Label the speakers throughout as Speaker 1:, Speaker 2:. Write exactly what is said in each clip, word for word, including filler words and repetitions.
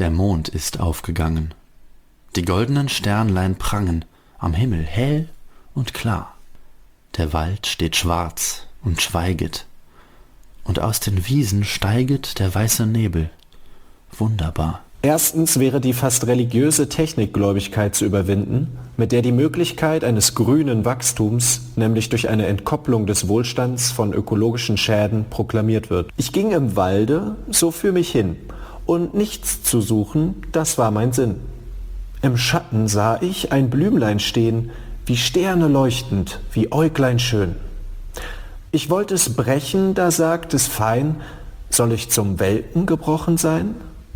Speaker 1: Der Mond ist aufgegangen. Die goldenen Sternlein prangen am Himmel hell und klar. Der Wald steht schwarz und schweiget, und aus den Wiesen steiget der weiße Nebel. Wunderbar.
Speaker 2: Erstens wäre die fast religiöse Technikgläubigkeit zu überwinden, mit der die Möglichkeit eines grünen Wachstums, nämlich durch eine Entkopplung des Wohlstands von ökologischen Schäden, proklamiert wird. Ich ging im Walde so für mich hin, und nichts zu suchen, das war mein Sinn. Im Schatten sah ich ein Blümlein stehen, wie Sterne leuchtend, wie Äuglein schön. Ich wollte es brechen, da sagt es fein, soll ich zum Welken gebrochen sein?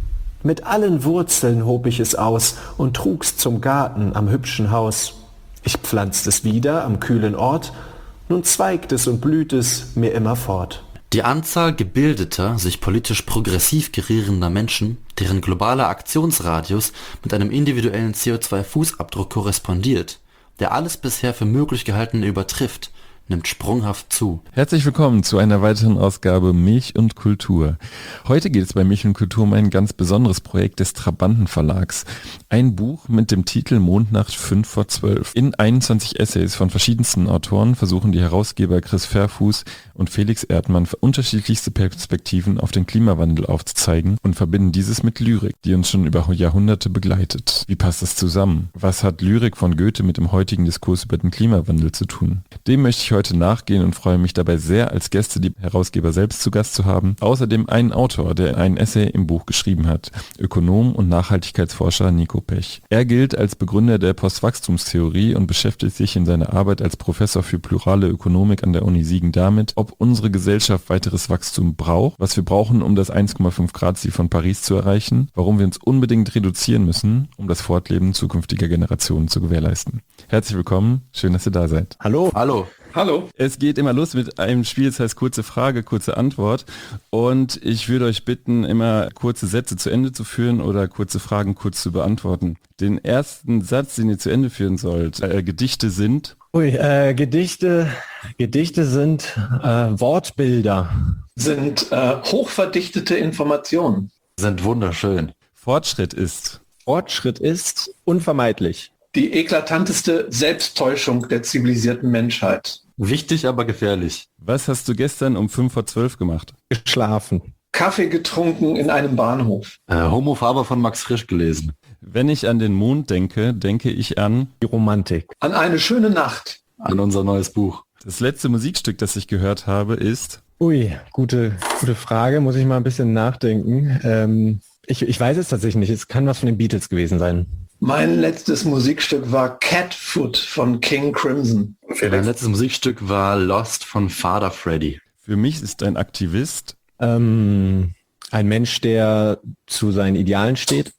Speaker 2: Mit allen Wurzeln hob ich es aus und trug's zum Garten am hübschen Haus. Ich pflanzt es wieder am kühlen Ort, nun zweigt es und blüht es mir immer fort.
Speaker 1: Die Anzahl gebildeter, sich politisch progressiv gerierender Menschen, deren globaler Aktionsradius mit einem individuellen C O zwei Fußabdruck korrespondiert, der alles bisher für möglich Gehaltene übertrifft, nimmt sprunghaft zu.
Speaker 3: Herzlich willkommen zu einer weiteren Ausgabe Milch und Kultur. Heute geht es bei Milch und Kultur um ein ganz besonderes Projekt des Trabanten Verlags. Ein Buch mit dem Titel Mondnacht fünf vor zwölf. In einundzwanzig Essays von verschiedensten Autoren versuchen die Herausgeber Chris Verfuß und Felix Erdmann unterschiedlichste Perspektiven auf den Klimawandel aufzuzeigen und verbinden dieses mit Lyrik, die uns schon über Jahrhunderte begleitet. Wie passt das zusammen? Was hat Lyrik von Goethe mit dem heutigen Diskurs über den Klimawandel zu tun? Dem möchte ich heute nachgehen und freue mich dabei sehr, als Gäste die Herausgeber selbst zu Gast zu haben. Außerdem einen Autor, der ein Essay im Buch geschrieben hat, Ökonom und Nachhaltigkeitsforscher Nico Pech. Er gilt als Begründer der Postwachstumstheorie und beschäftigt sich in seiner Arbeit als Professor für plurale Ökonomik an der Uni Siegen damit, ob unsere Gesellschaft weiteres Wachstum braucht, was wir brauchen, um das eins Komma fünf Grad Ziel von Paris zu erreichen, warum wir uns unbedingt reduzieren müssen, um das Fortleben zukünftiger Generationen zu gewährleisten. Herzlich willkommen, schön, dass ihr da seid.
Speaker 2: Hallo.
Speaker 1: Hallo.
Speaker 3: Hallo. Es geht immer los mit einem Spiel, das heißt kurze Frage, kurze Antwort. Und ich würde euch bitten, immer kurze Sätze zu Ende zu führen oder kurze Fragen kurz zu beantworten. Den ersten Satz, den ihr zu Ende führen sollt, äh, Gedichte sind...
Speaker 2: Ui, äh, Gedichte, Gedichte sind äh, Wortbilder.
Speaker 4: Sind äh, hochverdichtete Informationen.
Speaker 1: Sind wunderschön.
Speaker 3: Fortschritt ist...
Speaker 2: Fortschritt ist unvermeidlich.
Speaker 4: Die eklatanteste Selbsttäuschung der zivilisierten Menschheit.
Speaker 1: Wichtig, aber gefährlich.
Speaker 3: Was hast du gestern um fünf vor zwölf gemacht?
Speaker 2: Geschlafen.
Speaker 4: Kaffee getrunken in einem Bahnhof.
Speaker 1: Äh, Homo Faber von Max Frisch gelesen.
Speaker 3: Wenn ich an den Mond denke, denke ich an...
Speaker 2: Die Romantik.
Speaker 4: An eine schöne Nacht.
Speaker 1: An unser neues Buch.
Speaker 3: Das letzte Musikstück, das ich gehört habe, ist...
Speaker 2: Ui, gute, gute Frage. Muss ich mal ein bisschen nachdenken. Ähm, ich, ich weiß es tatsächlich nicht. Es kann was von den Beatles gewesen sein.
Speaker 4: Mein letztes Musikstück war Catfoot von King Crimson.
Speaker 1: Mein letztes Musikstück war Lost von Father Freddy.
Speaker 3: Für mich ist ein Aktivist...
Speaker 2: Ähm, ein Mensch, der zu seinen Idealen steht.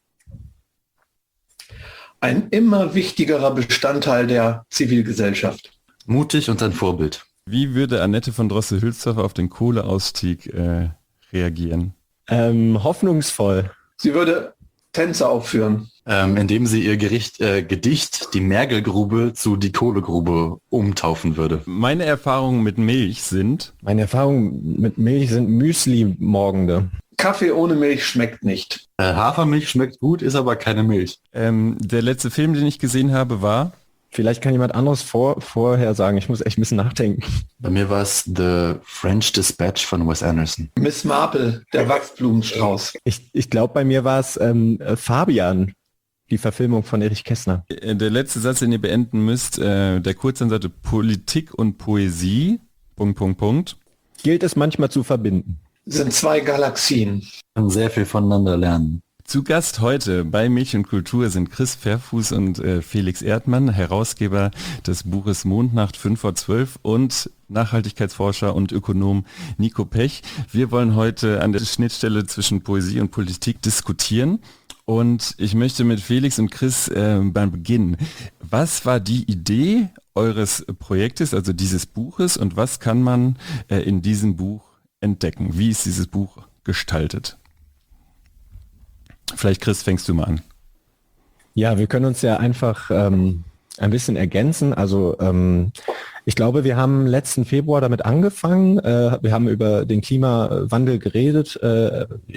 Speaker 4: Ein immer wichtigerer Bestandteil der Zivilgesellschaft.
Speaker 1: Mutig und ein Vorbild.
Speaker 3: Wie würde Annette von Droste-Hülsdorf auf den Kohleausstieg äh, reagieren?
Speaker 2: Ähm, hoffnungsvoll.
Speaker 4: Sie würde Tänze aufführen.
Speaker 1: Ähm, indem sie ihr Gericht, äh, Gedicht, die Mergelgrube, zu die Kohlegrube umtaufen würde.
Speaker 3: Meine Erfahrungen mit Milch sind...
Speaker 2: Meine Erfahrungen mit Milch sind Müsli-Morgende.
Speaker 4: Kaffee ohne Milch schmeckt nicht.
Speaker 1: Äh, Hafermilch schmeckt gut, ist aber keine Milch.
Speaker 3: Ähm, der letzte Film, den ich gesehen habe, war...
Speaker 2: Vielleicht kann jemand anderes vor, vorher sagen. Ich muss echt ein bisschen nachdenken.
Speaker 1: Bei mir war es The French Dispatch von Wes Anderson.
Speaker 4: Miss Marple, der Wachsblumenstrauß.
Speaker 2: Ich, ich glaube, bei mir war es ähm, Fabian, die Verfilmung von Erich Kästner.
Speaker 3: Äh, Der letzte Satz, den ihr beenden müsst, äh, der Kurzansatz Politik und Poesie, Punkt, Punkt, Punkt.
Speaker 2: Gilt es manchmal zu verbinden.
Speaker 4: Sind zwei Galaxien.
Speaker 1: Kann sehr viel voneinander lernen.
Speaker 3: Zu Gast heute bei Milch und Kultur sind Chris Verfuß und äh, Felix Erdmann, Herausgeber des Buches Mondnacht fünf vor zwölf und Nachhaltigkeitsforscher und Ökonom Nico Pech. Wir wollen heute an der Schnittstelle zwischen Poesie und Politik diskutieren. Und ich möchte mit Felix und Chris äh, beim Beginn. Was war die Idee eures Projektes, also dieses Buches, und was kann man äh, in diesem Buch entdecken? Wie ist dieses Buch gestaltet? Vielleicht, Chris, fängst du mal an.
Speaker 2: Ja, wir können uns ja einfach ähm, ein bisschen ergänzen. Also ähm, ich glaube, wir haben letzten Februar damit angefangen. Äh, wir haben über den Klimawandel geredet. Äh, ich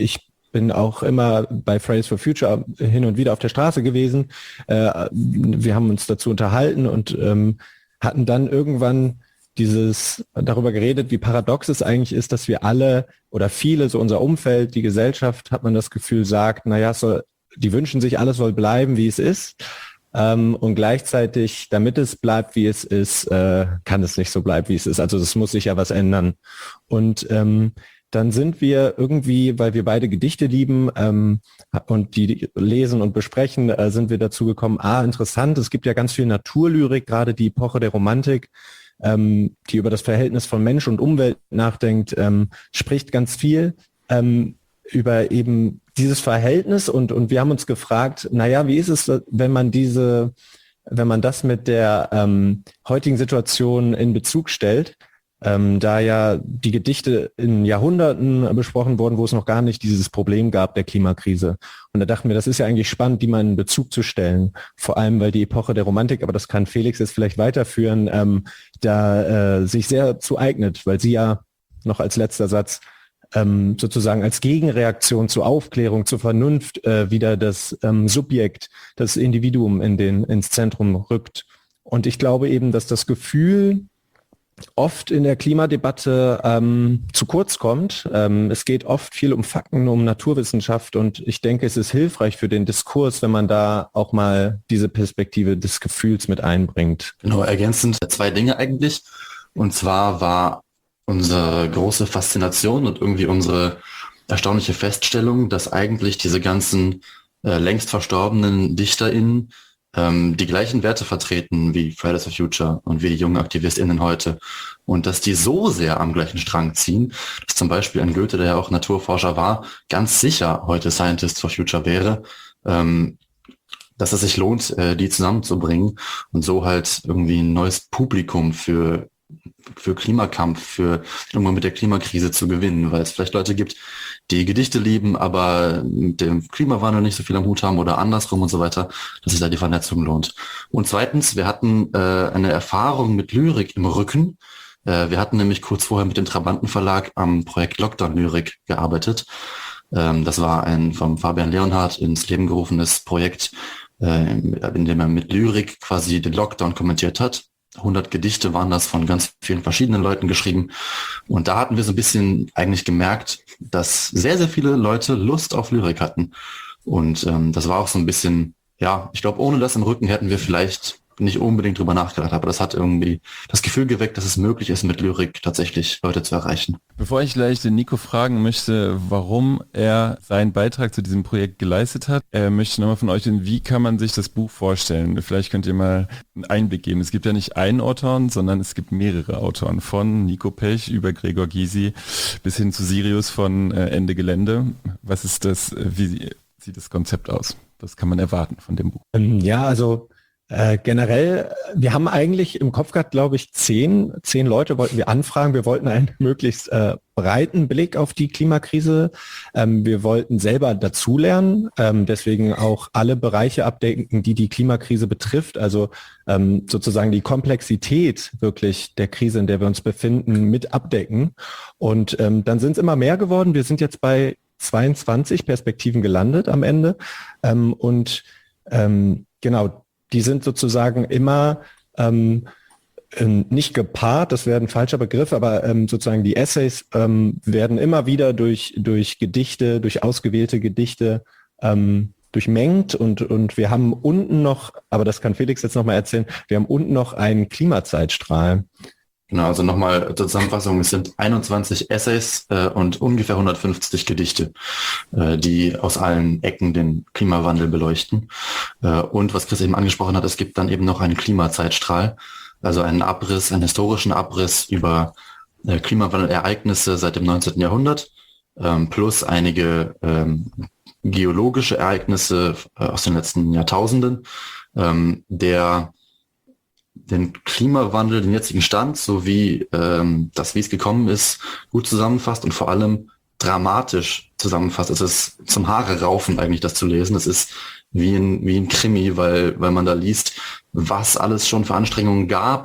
Speaker 2: bin auch immer bei Fridays for Future hin und wieder auf der Straße gewesen. Äh, wir haben uns dazu unterhalten und ähm, hatten dann irgendwann dieses darüber geredet, wie paradox es eigentlich ist, dass wir alle oder viele, so unser Umfeld, die Gesellschaft, hat man das Gefühl, sagt, naja, soll, die wünschen sich, alles soll bleiben, wie es ist. Ähm, und gleichzeitig, damit es bleibt, wie es ist, äh, kann es nicht so bleiben, wie es ist. Also es muss sich ja was ändern. Und ähm, dann sind wir irgendwie, weil wir beide Gedichte lieben ähm, und die lesen und besprechen, äh, sind wir dazu gekommen, ah, interessant, es gibt ja ganz viel Naturlyrik, gerade die Epoche der Romantik, ähm, die über das Verhältnis von Mensch und Umwelt nachdenkt, ähm, spricht ganz viel ähm, über eben dieses Verhältnis und, und wir haben uns gefragt, naja, wie ist es, wenn man diese, wenn man das mit der ähm, heutigen Situation in Bezug stellt? Ähm, da ja die Gedichte in Jahrhunderten besprochen wurden, wo es noch gar nicht dieses Problem gab der Klimakrise. Und da dachten wir, das ist ja eigentlich spannend, die mal in Bezug zu stellen. Vor allem, weil die Epoche der Romantik, aber das kann Felix jetzt vielleicht weiterführen, ähm, da äh, sich sehr zu eignet, weil sie ja noch als letzter Satz ähm, sozusagen als Gegenreaktion zur Aufklärung, zur Vernunft äh, wieder das ähm, Subjekt, das Individuum in den, ins Zentrum rückt. Und ich glaube eben, dass das Gefühl oft in der Klimadebatte ähm, zu kurz kommt. Ähm, es geht oft viel um Fakten, um Naturwissenschaft und ich denke, es ist hilfreich für den Diskurs, wenn man da auch mal diese Perspektive des Gefühls mit einbringt.
Speaker 1: Genau, ergänzend zwei Dinge eigentlich. Und zwar war unsere große Faszination und irgendwie unsere erstaunliche Feststellung, dass eigentlich diese ganzen äh, längst verstorbenen DichterInnen die gleichen Werte vertreten wie Fridays for Future und wie die jungen AktivistInnen heute und dass die so sehr am gleichen Strang ziehen, dass zum Beispiel ein Goethe, der ja auch Naturforscher war, ganz sicher heute Scientist for Future wäre, ähm, dass es sich lohnt, äh, die zusammenzubringen und so halt irgendwie ein neues Publikum für für Klimakampf, für den Umgang mit der Klimakrise zu gewinnen, weil es vielleicht Leute gibt, die Gedichte lieben, aber mit dem Klimawandel nicht so viel am Hut haben oder andersrum und so weiter, dass sich da die Vernetzung lohnt. Und zweitens, wir hatten äh, eine Erfahrung mit Lyrik im Rücken. Äh, wir hatten nämlich kurz vorher mit dem Trabanten Verlag am Projekt Lockdown Lyrik gearbeitet. Ähm, das war ein vom Fabian Leonhardt ins Leben gerufenes Projekt, äh, in dem er mit Lyrik quasi den Lockdown kommentiert hat. hundert Gedichte waren das von ganz vielen verschiedenen Leuten geschrieben. Und da hatten wir so ein bisschen eigentlich gemerkt, dass sehr, sehr viele Leute Lust auf Lyrik hatten. Und ähm, das war auch so ein bisschen, ja, ich glaube, ohne das im Rücken hätten wir vielleicht nicht unbedingt drüber nachgedacht, aber das hat irgendwie das Gefühl geweckt, dass es möglich ist, mit Lyrik tatsächlich Leute zu erreichen.
Speaker 3: Bevor ich gleich den Nico fragen möchte, warum er seinen Beitrag zu diesem Projekt geleistet hat, äh, möchte ich nochmal von euch wissen, wie kann man sich das Buch vorstellen? Vielleicht könnt ihr mal einen Einblick geben. Es gibt ja nicht einen Autoren, sondern es gibt mehrere Autoren, von Nico Pech über Gregor Gysi bis hin zu Sirius von äh, Ende Gelände. Was ist das, wie sieht das Konzept aus? Was kann man erwarten von dem Buch?
Speaker 2: Ja, also Äh, generell, wir haben eigentlich im Kopf gehabt, glaube ich, zehn, zehn Leute wollten wir anfragen. Wir wollten einen möglichst äh, breiten Blick auf die Klimakrise. Ähm, wir wollten selber dazulernen, ähm, deswegen auch alle Bereiche abdecken, die die Klimakrise betrifft. Also ähm, sozusagen die Komplexität wirklich der Krise, in der wir uns befinden, mit abdecken. Und ähm, dann sind es immer mehr geworden. Wir sind jetzt bei zweiundzwanzig Perspektiven gelandet am Ende. Ähm, und ähm, genau, die sind sozusagen immer ähm, nicht gepaart, das wäre ein falscher Begriff, aber ähm, sozusagen die Essays ähm, werden immer wieder durch, durch Gedichte, durch ausgewählte Gedichte ähm, durchmengt und, und wir haben unten noch, aber das kann Felix jetzt nochmal erzählen, wir haben unten noch einen Klimazeitstrahl.
Speaker 1: Genau, also nochmal zur Zusammenfassung, es sind einundzwanzig Essays äh, und ungefähr hundertfünfzig Gedichte, äh, die aus allen Ecken den Klimawandel beleuchten. Äh, und was Chris eben angesprochen hat, es gibt dann eben noch einen Klimazeitstrahl, also einen Abriss, einen historischen Abriss über äh, Klimawandelereignisse seit dem neunzehnten Jahrhundert, ähm, plus einige ähm, geologische Ereignisse äh, aus den letzten Jahrtausenden, ähm, der den Klimawandel, den jetzigen Stand, sowie ähm, das, wie es gekommen ist, gut zusammenfasst und vor allem dramatisch zusammenfasst. Es ist zum Haare raufen eigentlich, das zu lesen. Es ist wie ein, wie ein Krimi, weil, weil man da liest, was alles schon für Anstrengungen gab,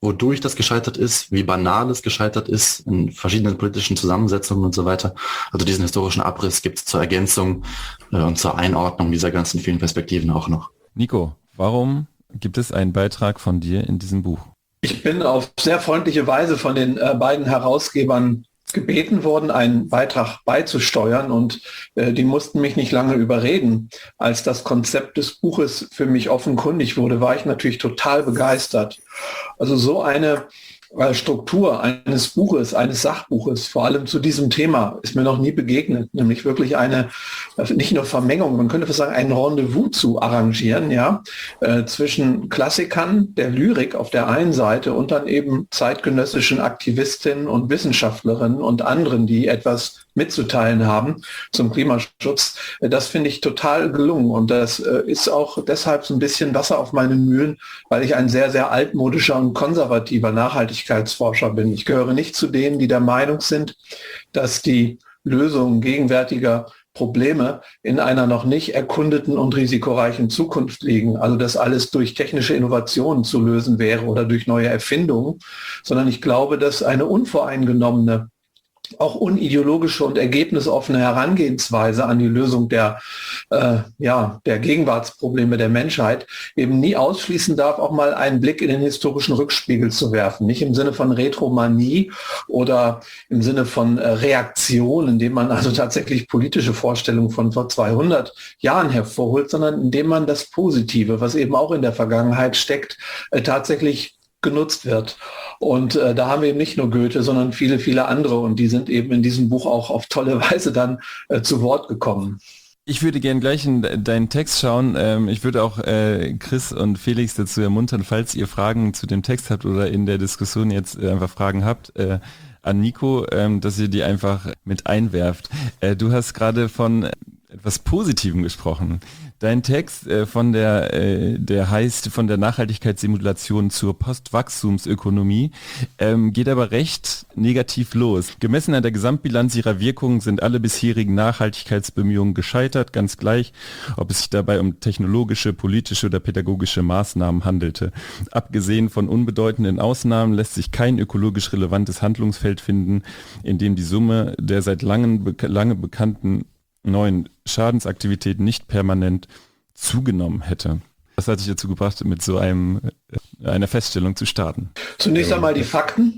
Speaker 1: wodurch das gescheitert ist, wie banal es gescheitert ist in verschiedenen politischen Zusammensetzungen und so weiter. Also diesen historischen Abriss gibt es zur Ergänzung äh, und zur Einordnung dieser ganzen vielen Perspektiven auch noch.
Speaker 3: Nico, warum gibt es einen Beitrag von dir in diesem Buch?
Speaker 4: Ich bin auf sehr freundliche Weise von den äh, beiden Herausgebern gebeten worden, einen Beitrag beizusteuern und äh, die mussten mich nicht lange überreden. Als das Konzept des Buches für mich offenkundig wurde, war ich natürlich total begeistert. Also so eine äh, Struktur eines Buches, eines Sachbuches, vor allem zu diesem Thema, ist mir noch nie begegnet, nämlich wirklich eine, äh, nicht nur Vermengung, man könnte fast sagen, ein Rendezvous zu arrangieren, ja, äh, zwischen Klassikern der Lyrik auf der einen Seite und dann eben zeitgenössischen Aktivistinnen und Wissenschaftlerinnen und anderen, die etwas mitzuteilen haben zum Klimaschutz. Das finde ich total gelungen und das ist auch deshalb so ein bisschen Wasser auf meine Mühlen, weil ich ein sehr, sehr altmodischer und konservativer Nachhaltigkeitsforscher bin. Ich gehöre nicht zu denen, die der Meinung sind, dass die Lösungen gegenwärtiger Probleme in einer noch nicht erkundeten und risikoreichen Zukunft liegen. Also dass alles durch technische Innovationen zu lösen wäre oder durch neue Erfindungen, sondern ich glaube, dass eine unvoreingenommene, auch unideologische und ergebnisoffene Herangehensweise an die Lösung der, äh, ja, der Gegenwartsprobleme der Menschheit eben nie ausschließen darf, auch mal einen Blick in den historischen Rückspiegel zu werfen. Nicht im Sinne von Retromanie oder im Sinne von äh, Reaktion, indem man also tatsächlich politische Vorstellungen von vor zweihundert Jahren hervorholt, sondern indem man das Positive, was eben auch in der Vergangenheit steckt, äh, tatsächlich genutzt wird. Und äh, da haben wir eben nicht nur Goethe, sondern viele, viele andere. Und die sind eben in diesem Buch auch auf tolle Weise dann äh, zu Wort gekommen.
Speaker 3: Ich würde gern gleich in deinen Text schauen. Ähm, ich würde auch äh, Chris und Felix dazu ermuntern, falls ihr Fragen zu dem Text habt oder in der Diskussion jetzt äh, einfach Fragen habt, äh, an Nico, ähm, dass ihr die einfach mit einwerft. Äh, du hast gerade von etwas Positivem gesprochen. Dein Text äh, von der, äh, der heißt von der Nachhaltigkeitssimulation zur Postwachstumsökonomie, ähm, geht aber recht negativ los. Gemessen an der Gesamtbilanz ihrer Wirkungen sind alle bisherigen Nachhaltigkeitsbemühungen gescheitert, ganz gleich, ob es sich dabei um technologische, politische oder pädagogische Maßnahmen handelte. Abgesehen von unbedeutenden Ausnahmen lässt sich kein ökologisch relevantes Handlungsfeld finden, in dem die Summe der seit langem lange bekannten neuen Schadensaktivitäten nicht permanent zugenommen hätte. Was hat dich dazu gebracht, mit so einem einer Feststellung zu starten?
Speaker 4: Zunächst einmal die Fakten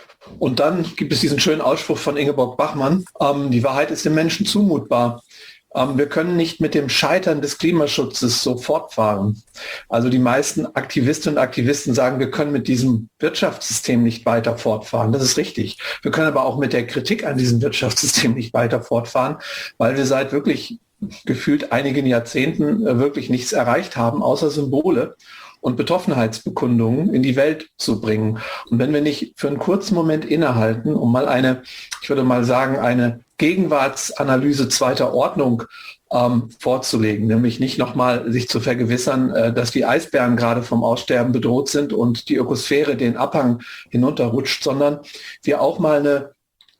Speaker 4: und dann gibt es diesen schönen Ausspruch von Ingeborg Bachmann, ähm, die Wahrheit ist dem Menschen zumutbar. Ähm, wir können nicht mit dem Scheitern des Klimaschutzes so fortfahren. Also die meisten Aktivistinnen und Aktivisten sagen, wir können mit diesem Wirtschaftssystem nicht weiter fortfahren. Das ist richtig. Wir können aber auch mit der Kritik an diesem Wirtschaftssystem nicht weiter fortfahren, weil wir seit wirklich gefühlt einigen Jahrzehnten wirklich nichts erreicht haben, außer Symbole und Betroffenheitsbekundungen in die Welt zu bringen. Und wenn wir nicht für einen kurzen Moment innehalten, um mal eine, ich würde mal sagen, eine Gegenwartsanalyse zweiter Ordnung ähm, vorzulegen, nämlich nicht nochmal sich zu vergewissern, äh, dass die Eisbären gerade vom Aussterben bedroht sind und die Ökosphäre den Abhang hinunterrutscht, sondern wir auch mal eine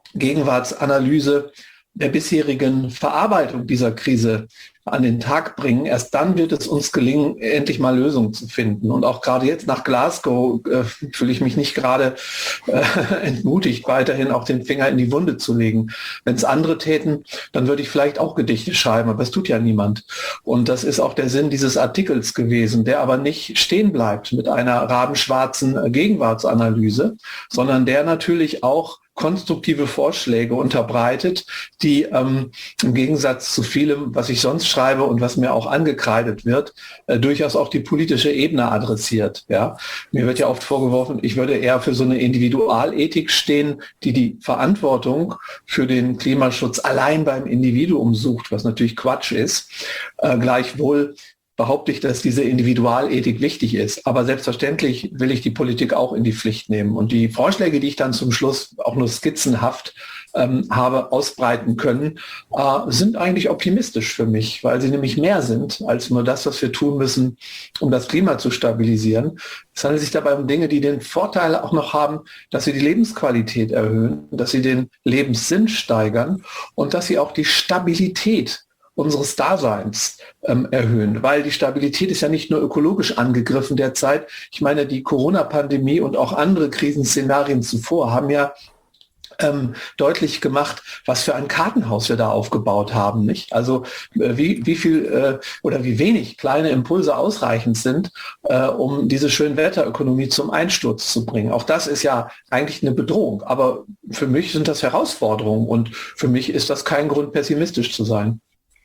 Speaker 4: Gegenwartsanalyse der bisherigen Verarbeitung dieser Krise an den Tag bringen. Erst dann wird es uns gelingen, endlich mal Lösungen zu finden. Und auch gerade jetzt nach Glasgow äh, fühle ich mich nicht gerade äh, entmutigt, weiterhin auch den Finger in die Wunde zu legen. Wenn es andere täten, dann würde ich vielleicht auch Gedichte schreiben, aber es tut ja niemand. Und das ist auch der Sinn dieses Artikels gewesen, der aber nicht stehen bleibt mit einer rabenschwarzen Gegenwartsanalyse, sondern der natürlich auch konstruktive Vorschläge unterbreitet, die ähm, im Gegensatz zu vielem, was ich sonst schreibe und was mir auch angekreidet wird, äh, durchaus auch die politische Ebene adressiert. Ja? Mir wird ja oft vorgeworfen, ich würde eher für so eine Individualethik stehen, die die Verantwortung für den Klimaschutz allein beim Individuum sucht, was natürlich Quatsch ist. Äh, gleichwohl behaupte ich, dass diese Individualethik wichtig ist. Aber selbstverständlich will ich die Politik auch in die Pflicht nehmen. Und die Vorschläge, die ich dann zum Schluss auch nur skizzenhaft ähm, habe ausbreiten können, äh, sind eigentlich optimistisch für mich, weil sie nämlich mehr sind als nur das, was wir tun müssen, um das Klima zu stabilisieren. Es handelt sich dabei um Dinge, die den Vorteil auch noch haben, dass sie die Lebensqualität erhöhen, dass sie den Lebenssinn steigern und dass sie auch die Stabilität unseres Daseins ähm, erhöhen, weil die Stabilität ist ja nicht nur ökologisch angegriffen derzeit. Ich meine, die Corona-Pandemie und auch andere Krisenszenarien zuvor haben ja Ähm, deutlich gemacht, was für ein Kartenhaus wir da aufgebaut haben, nicht? Also äh, wie, wie viel äh, oder wie wenig kleine Impulse ausreichend sind, äh, um diese Schönwetterökonomie zum Einsturz zu bringen. Auch das ist ja eigentlich eine Bedrohung, aber für mich sind das Herausforderungen und für mich ist das kein Grund, pessimistisch zu sein.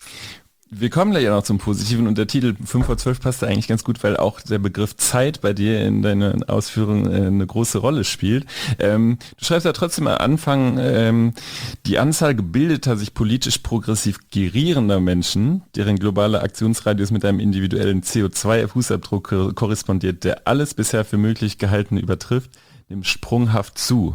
Speaker 3: Wir kommen gleich ja noch zum Positiven und der Titel fünf vor zwölf passt da eigentlich ganz gut, weil auch der Begriff Zeit bei dir in deinen Ausführungen äh, eine große Rolle spielt. Ähm, du schreibst ja trotzdem am Anfang, ähm, die Anzahl gebildeter, sich politisch progressiv gerierender Menschen, deren globaler Aktionsradius mit einem individuellen C O zwei Fußabdruck korrespondiert, der alles bisher für möglich gehaltene übertrifft, nimmt sprunghaft zu.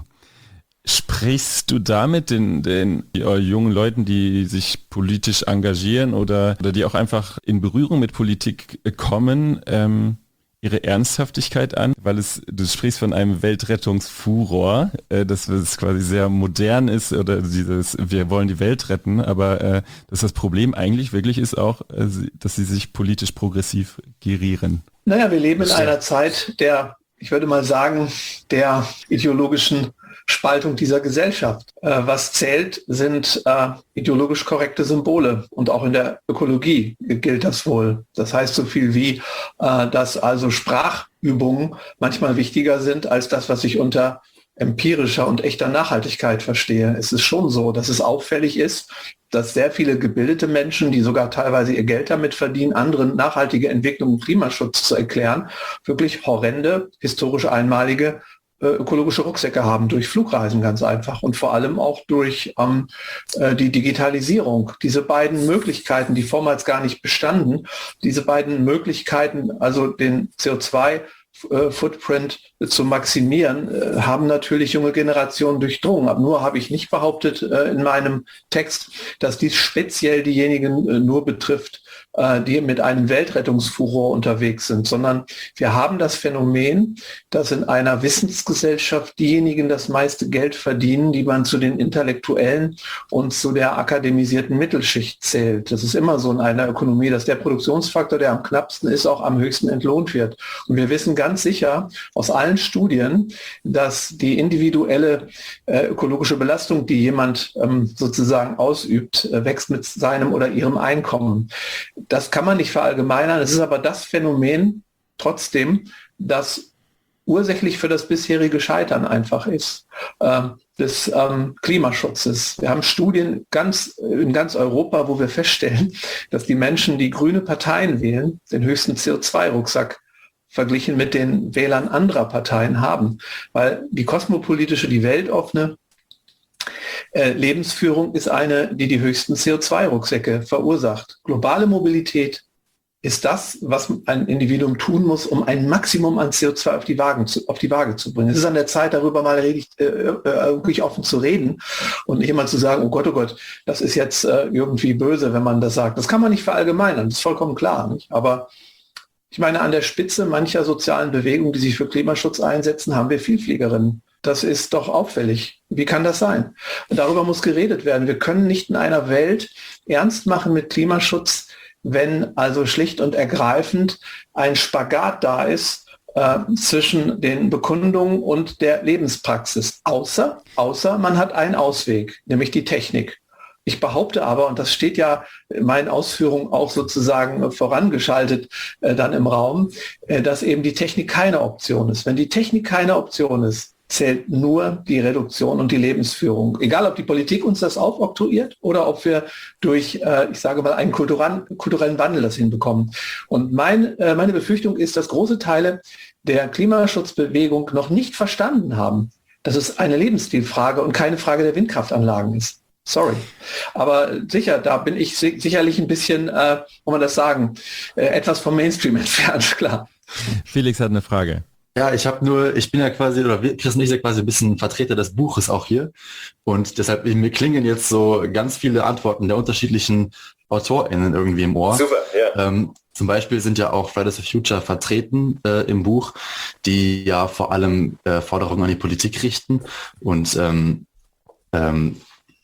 Speaker 3: Sprichst du damit den, den jungen Leuten, die sich politisch engagieren oder, oder die auch einfach in Berührung mit Politik kommen, ähm, ihre Ernsthaftigkeit an? Weil es, du sprichst von einem Weltrettungsfuror, äh, dass es quasi sehr modern ist oder dieses, wir wollen die Welt retten, aber äh, dass das Problem eigentlich wirklich ist auch, äh, dass sie sich politisch progressiv gerieren.
Speaker 4: Naja, wir leben in einer Zeit der, ich würde mal sagen, der ideologischen Spaltung dieser Gesellschaft. Äh, was zählt, sind äh, ideologisch korrekte Symbole und auch in der Ökologie gilt das wohl. Das heißt so viel wie, äh, dass also Sprachübungen manchmal wichtiger sind als das, was ich unter empirischer und echter Nachhaltigkeit verstehe. Es ist schon so, dass es auffällig ist, dass sehr viele gebildete Menschen, die sogar teilweise ihr Geld damit verdienen, anderen nachhaltige Entwicklung und Klimaschutz zu erklären, wirklich horrende, historisch einmalige ökologische Rucksäcke haben, durch Flugreisen ganz einfach und vor allem auch durch ähm, äh, die Digitalisierung. Diese beiden Möglichkeiten, die vormals gar nicht bestanden, diese beiden Möglichkeiten, also den C O zwei Footprint zu maximieren, äh, haben natürlich junge Generationen durchdrungen. Aber nur habe ich nicht behauptet äh, in meinem Text, dass dies speziell diejenigen äh, nur betrifft, äh, die mit einem Weltrettungsfuror unterwegs sind, sondern wir haben das Phänomen, dass in einer Wissensgesellschaft diejenigen das meiste Geld verdienen, die man zu den Intellektuellen und zu der akademisierten Mittelschicht zählt. Das ist immer so in einer Ökonomie, dass der Produktionsfaktor, der am knappsten ist, auch am höchsten entlohnt wird. Und wir wissen ganz sicher aus allen Studien, dass die individuelle äh, ökologische Belastung, die jemand ähm, sozusagen ausübt, äh, wächst mit seinem oder ihrem Einkommen. Das kann man nicht verallgemeinern. Es ist aber das Phänomen trotzdem, das ursächlich für das bisherige Scheitern einfach ist, äh, des ähm, Klimaschutzes. Wir haben Studien ganz, in ganz Europa, wo wir feststellen, dass die Menschen, die grüne Parteien wählen, den höchsten C O zwei Rucksack verglichen mit den Wählern anderer Parteien haben. Weil die kosmopolitische, die weltoffene äh, Lebensführung ist eine, die die höchsten C O zwei Rucksäcke verursacht. Globale Mobilität ist das, was ein Individuum tun muss, um ein Maximum an C O zwei auf die, Wagen zu, auf die Waage zu bringen. Es ist an der Zeit, darüber mal richtig, äh, wirklich offen zu reden und nicht immer zu sagen, oh Gott, oh Gott, das ist jetzt äh, irgendwie böse, wenn man das sagt. Das kann man nicht verallgemeinern, das ist vollkommen klar. Nicht? Aber ich meine, an der Spitze mancher sozialen Bewegungen, die sich für Klimaschutz einsetzen, haben wir Vielfliegerinnen. Das ist doch auffällig. Wie kann das sein? Und darüber muss geredet werden. Wir können nicht in einer Welt ernst machen mit Klimaschutz, wenn also schlicht und ergreifend ein Spagat da ist äh, zwischen den Bekundungen und der Lebenspraxis. Außer, außer man hat einen Ausweg, nämlich die Technik. Ich behaupte aber, und das steht ja in meinen Ausführungen auch sozusagen vorangeschaltet äh, dann im Raum, äh, dass eben die Technik keine Option ist. Wenn die Technik keine Option ist, zählt nur die Reduktion und die Lebensführung. Egal, ob die Politik uns das aufoktroyiert oder ob wir durch, äh, ich sage mal, einen kulturellen, kulturellen Wandel das hinbekommen. Und mein, äh, meine Befürchtung ist, dass große Teile der Klimaschutzbewegung noch nicht verstanden haben, dass es eine Lebensstilfrage und keine Frage der Windkraftanlagen ist. Sorry. Aber sicher, da bin ich si- sicherlich ein bisschen, äh, wo man das sagen, äh, etwas vom Mainstream entfernt, klar.
Speaker 3: Felix hat eine Frage.
Speaker 1: Ja, ich habe nur, ich bin ja quasi, oder wir, Chris und ich sind quasi ein bisschen Vertreter des Buches auch hier. Und deshalb, mir klingen jetzt so ganz viele Antworten der unterschiedlichen AutorInnen irgendwie im Ohr.
Speaker 2: Super, ja.
Speaker 1: Ähm, zum Beispiel sind ja auch Fridays for Future vertreten äh, im Buch, die ja vor allem äh, Forderungen an die Politik richten und ähm, ähm,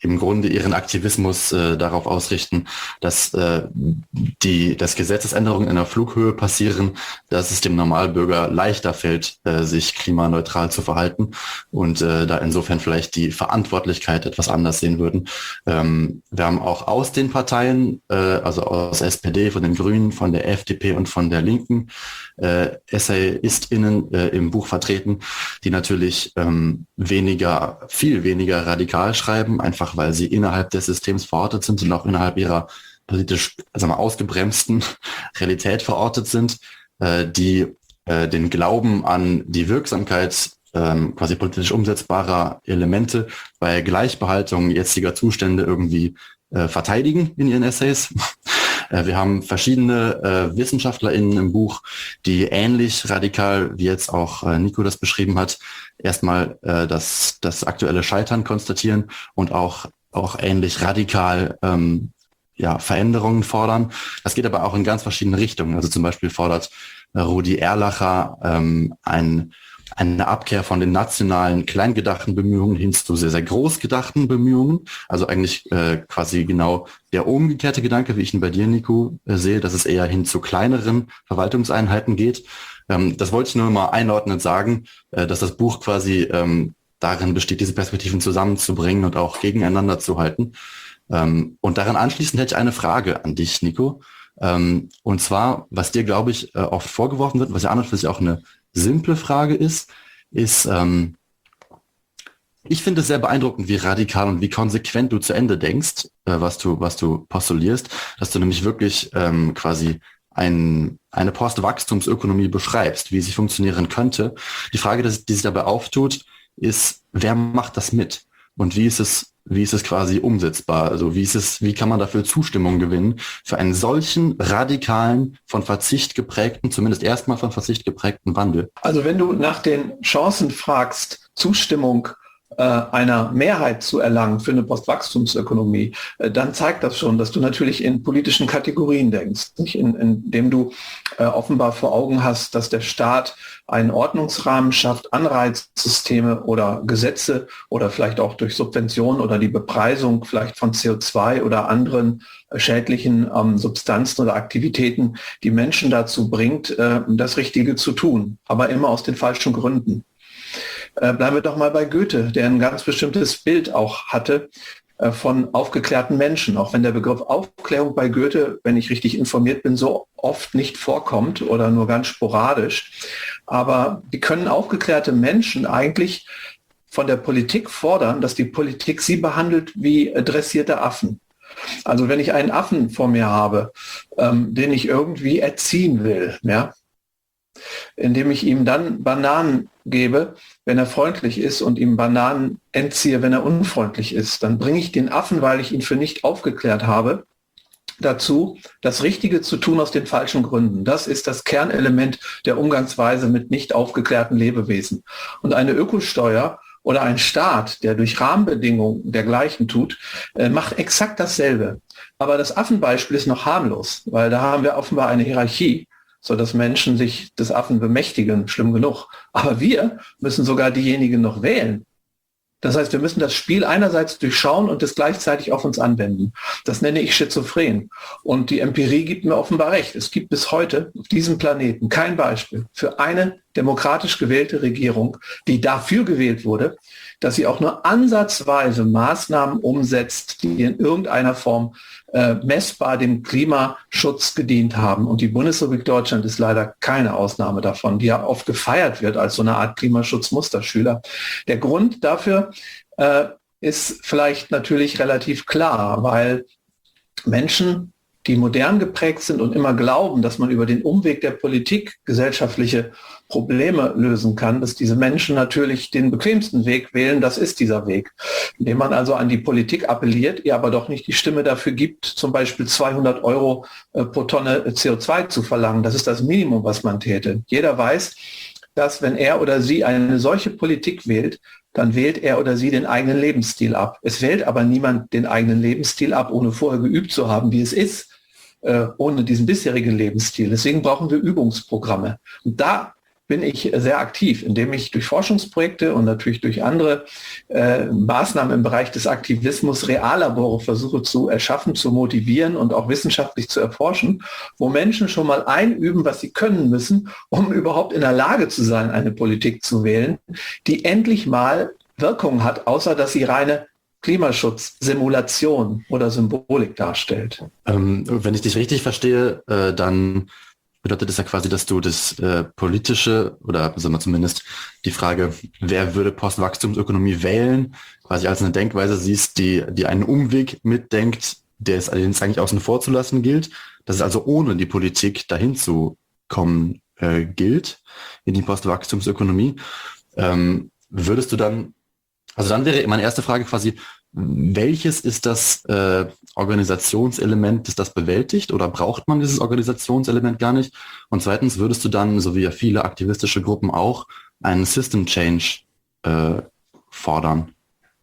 Speaker 1: im Grunde ihren Aktivismus äh, darauf ausrichten, dass äh, die dass Gesetzesänderungen in der Flughöhe passieren, dass es dem Normalbürger leichter fällt, äh, sich klimaneutral zu verhalten und äh, da insofern vielleicht die Verantwortlichkeit etwas anders sehen würden. Ähm, wir haben auch aus den Parteien, äh, also aus S P D, von den Grünen, von der F D P und von der Linken, äh, EssayistInnen äh, im Buch vertreten, die natürlich ähm, weniger, viel weniger radikal schreiben, einfach weil sie innerhalb des Systems verortet sind und auch innerhalb ihrer politisch, sagen wir, ausgebremsten Realität verortet sind, äh, die äh, den Glauben an die Wirksamkeit ähm, quasi politisch umsetzbarer Elemente bei Gleichbehaltung jetziger Zustände irgendwie äh, verteidigen in ihren Essays. äh, wir haben verschiedene äh, WissenschaftlerInnen im Buch, die ähnlich radikal, wie jetzt auch äh, Nico das beschrieben hat, erstmal äh, das, das aktuelle Scheitern konstatieren und auch auch ähnlich radikal ähm, ja, Veränderungen fordern. Das geht aber auch in ganz verschiedene Richtungen. Also zum Beispiel fordert äh, Rudi Erlacher ähm, ein, eine Abkehr von den nationalen kleingedachten Bemühungen hin zu sehr, sehr großgedachten Bemühungen. Also eigentlich äh, quasi genau der umgekehrte Gedanke, wie ich ihn bei dir, Nico, äh, sehe, dass es eher hin zu kleineren Verwaltungseinheiten geht. Ähm, das wollte ich nur mal einordnend sagen, äh, dass das Buch quasi ähm, darin besteht, diese Perspektiven zusammenzubringen und auch gegeneinander zu halten. Ähm, und daran anschließend hätte ich eine Frage an dich, Nico. Ähm, und zwar, was dir, glaube ich, äh, oft vorgeworfen wird, was ja an und für sich auch eine simple Frage ist, ist, ähm, ich finde es sehr beeindruckend, wie radikal und wie konsequent du zu Ende denkst, äh, was du, was du postulierst, dass du nämlich wirklich ähm, quasi ein, eine Postwachstumsökonomie beschreibst, wie sie funktionieren könnte. Die Frage, die sich dabei auftut, ist, wer macht das mit? Und wie ist es, wie ist es quasi umsetzbar? Also wie ist es, wie kann man dafür Zustimmung gewinnen für einen solchen radikalen, von Verzicht geprägten, zumindest erstmal von Verzicht geprägten Wandel?
Speaker 4: Also wenn du nach den Chancen fragst, Zustimmung äh, einer Mehrheit zu erlangen für eine Postwachstumsökonomie, äh, dann zeigt das schon, dass du natürlich in politischen Kategorien denkst, nicht? In, indem du äh, offenbar vor Augen hast, dass der Staat einen Ordnungsrahmen schafft, Anreizsysteme oder Gesetze oder vielleicht auch durch Subventionen oder die Bepreisung vielleicht von C O zwei oder anderen äh, schädlichen ähm, Substanzen oder Aktivitäten, die Menschen dazu bringt, äh, das Richtige zu tun, aber immer aus den falschen Gründen. Äh, bleiben wir doch mal bei Goethe, der ein ganz bestimmtes Bild auch hatte äh, von aufgeklärten Menschen, auch wenn der Begriff Aufklärung bei Goethe, wenn ich richtig informiert bin, so oft nicht vorkommt oder nur ganz sporadisch. Aber die können aufgeklärte Menschen eigentlich von der Politik fordern, dass die Politik sie behandelt wie äh, dressierte Affen. Also wenn ich einen Affen vor mir habe, ähm, den ich irgendwie erziehen will, ja, indem ich ihm dann Bananen gebe, wenn er freundlich ist, und ihm Bananen entziehe, wenn er unfreundlich ist, dann bringe ich den Affen, weil ich ihn für nicht aufgeklärt habe, dazu, das Richtige zu tun aus den falschen Gründen. Das ist das Kernelement der Umgangsweise mit nicht aufgeklärten Lebewesen. Und eine Ökosteuer oder ein Staat, der durch Rahmenbedingungen dergleichen tut, äh, macht exakt dasselbe. Aber das Affenbeispiel ist noch harmlos, weil da haben wir offenbar eine Hierarchie, so dass Menschen sich des Affen bemächtigen, schlimm genug. Aber wir müssen sogar diejenigen noch wählen. Das heißt, wir müssen das Spiel einerseits durchschauen und es gleichzeitig auf uns anwenden. Das nenne ich schizophren. Und die Empirie gibt mir offenbar recht. Es gibt bis heute auf diesem Planeten kein Beispiel für eine demokratisch gewählte Regierung, die dafür gewählt wurde, dass sie auch nur ansatzweise Maßnahmen umsetzt, die in irgendeiner Form äh, messbar dem Klimaschutz gedient haben. Und die Bundesrepublik Deutschland ist leider keine Ausnahme davon, die ja oft gefeiert wird als so eine Art Klimaschutzmusterschüler. Der Grund dafür äh, ist vielleicht natürlich relativ klar, weil Menschen, die modern geprägt sind und immer glauben, dass man über den Umweg der Politik gesellschaftliche Probleme lösen kann, dass diese Menschen natürlich den bequemsten Weg wählen, das ist dieser Weg, indem man also an die Politik appelliert, ihr aber doch nicht die Stimme dafür gibt, zum Beispiel zweihundert Euro äh, pro Tonne C O zwei zu verlangen. Das ist das Minimum, was man täte. Jeder weiß, dass wenn er oder sie eine solche Politik wählt, dann wählt er oder sie den eigenen Lebensstil ab. Es wählt aber niemand den eigenen Lebensstil ab, ohne vorher geübt zu haben, wie es ist, äh, ohne diesen bisherigen Lebensstil. Deswegen brauchen wir Übungsprogramme. Und da bin ich sehr aktiv, indem ich durch Forschungsprojekte und natürlich durch andere äh, Maßnahmen im Bereich des Aktivismus Reallabore versuche zu erschaffen, zu motivieren und auch wissenschaftlich zu erforschen, wo Menschen schon mal einüben, was sie können müssen, um überhaupt in der Lage zu sein, eine Politik zu wählen, die endlich mal Wirkung hat, außer dass sie reine Klimaschutz, Simulation oder Symbolik darstellt.
Speaker 1: Ähm, wenn ich dich richtig verstehe, äh, dann bedeutet das ja quasi, dass du das äh, politische oder sagen wir zumindest die Frage, wer würde Postwachstumsökonomie wählen, quasi als eine Denkweise siehst, die, die einen Umweg mitdenkt, der es allerdings eigentlich außen vor zu lassen gilt, dass es also ohne die Politik dahin zu kommen äh, gilt in die Postwachstumsökonomie. Ähm, würdest du dann, also dann wäre meine erste Frage quasi, welches ist das äh, Organisationselement, das das bewältigt, oder braucht man dieses Organisationselement gar nicht? Und zweitens, würdest du dann, so wie ja viele aktivistische Gruppen auch, einen System Change äh, fordern?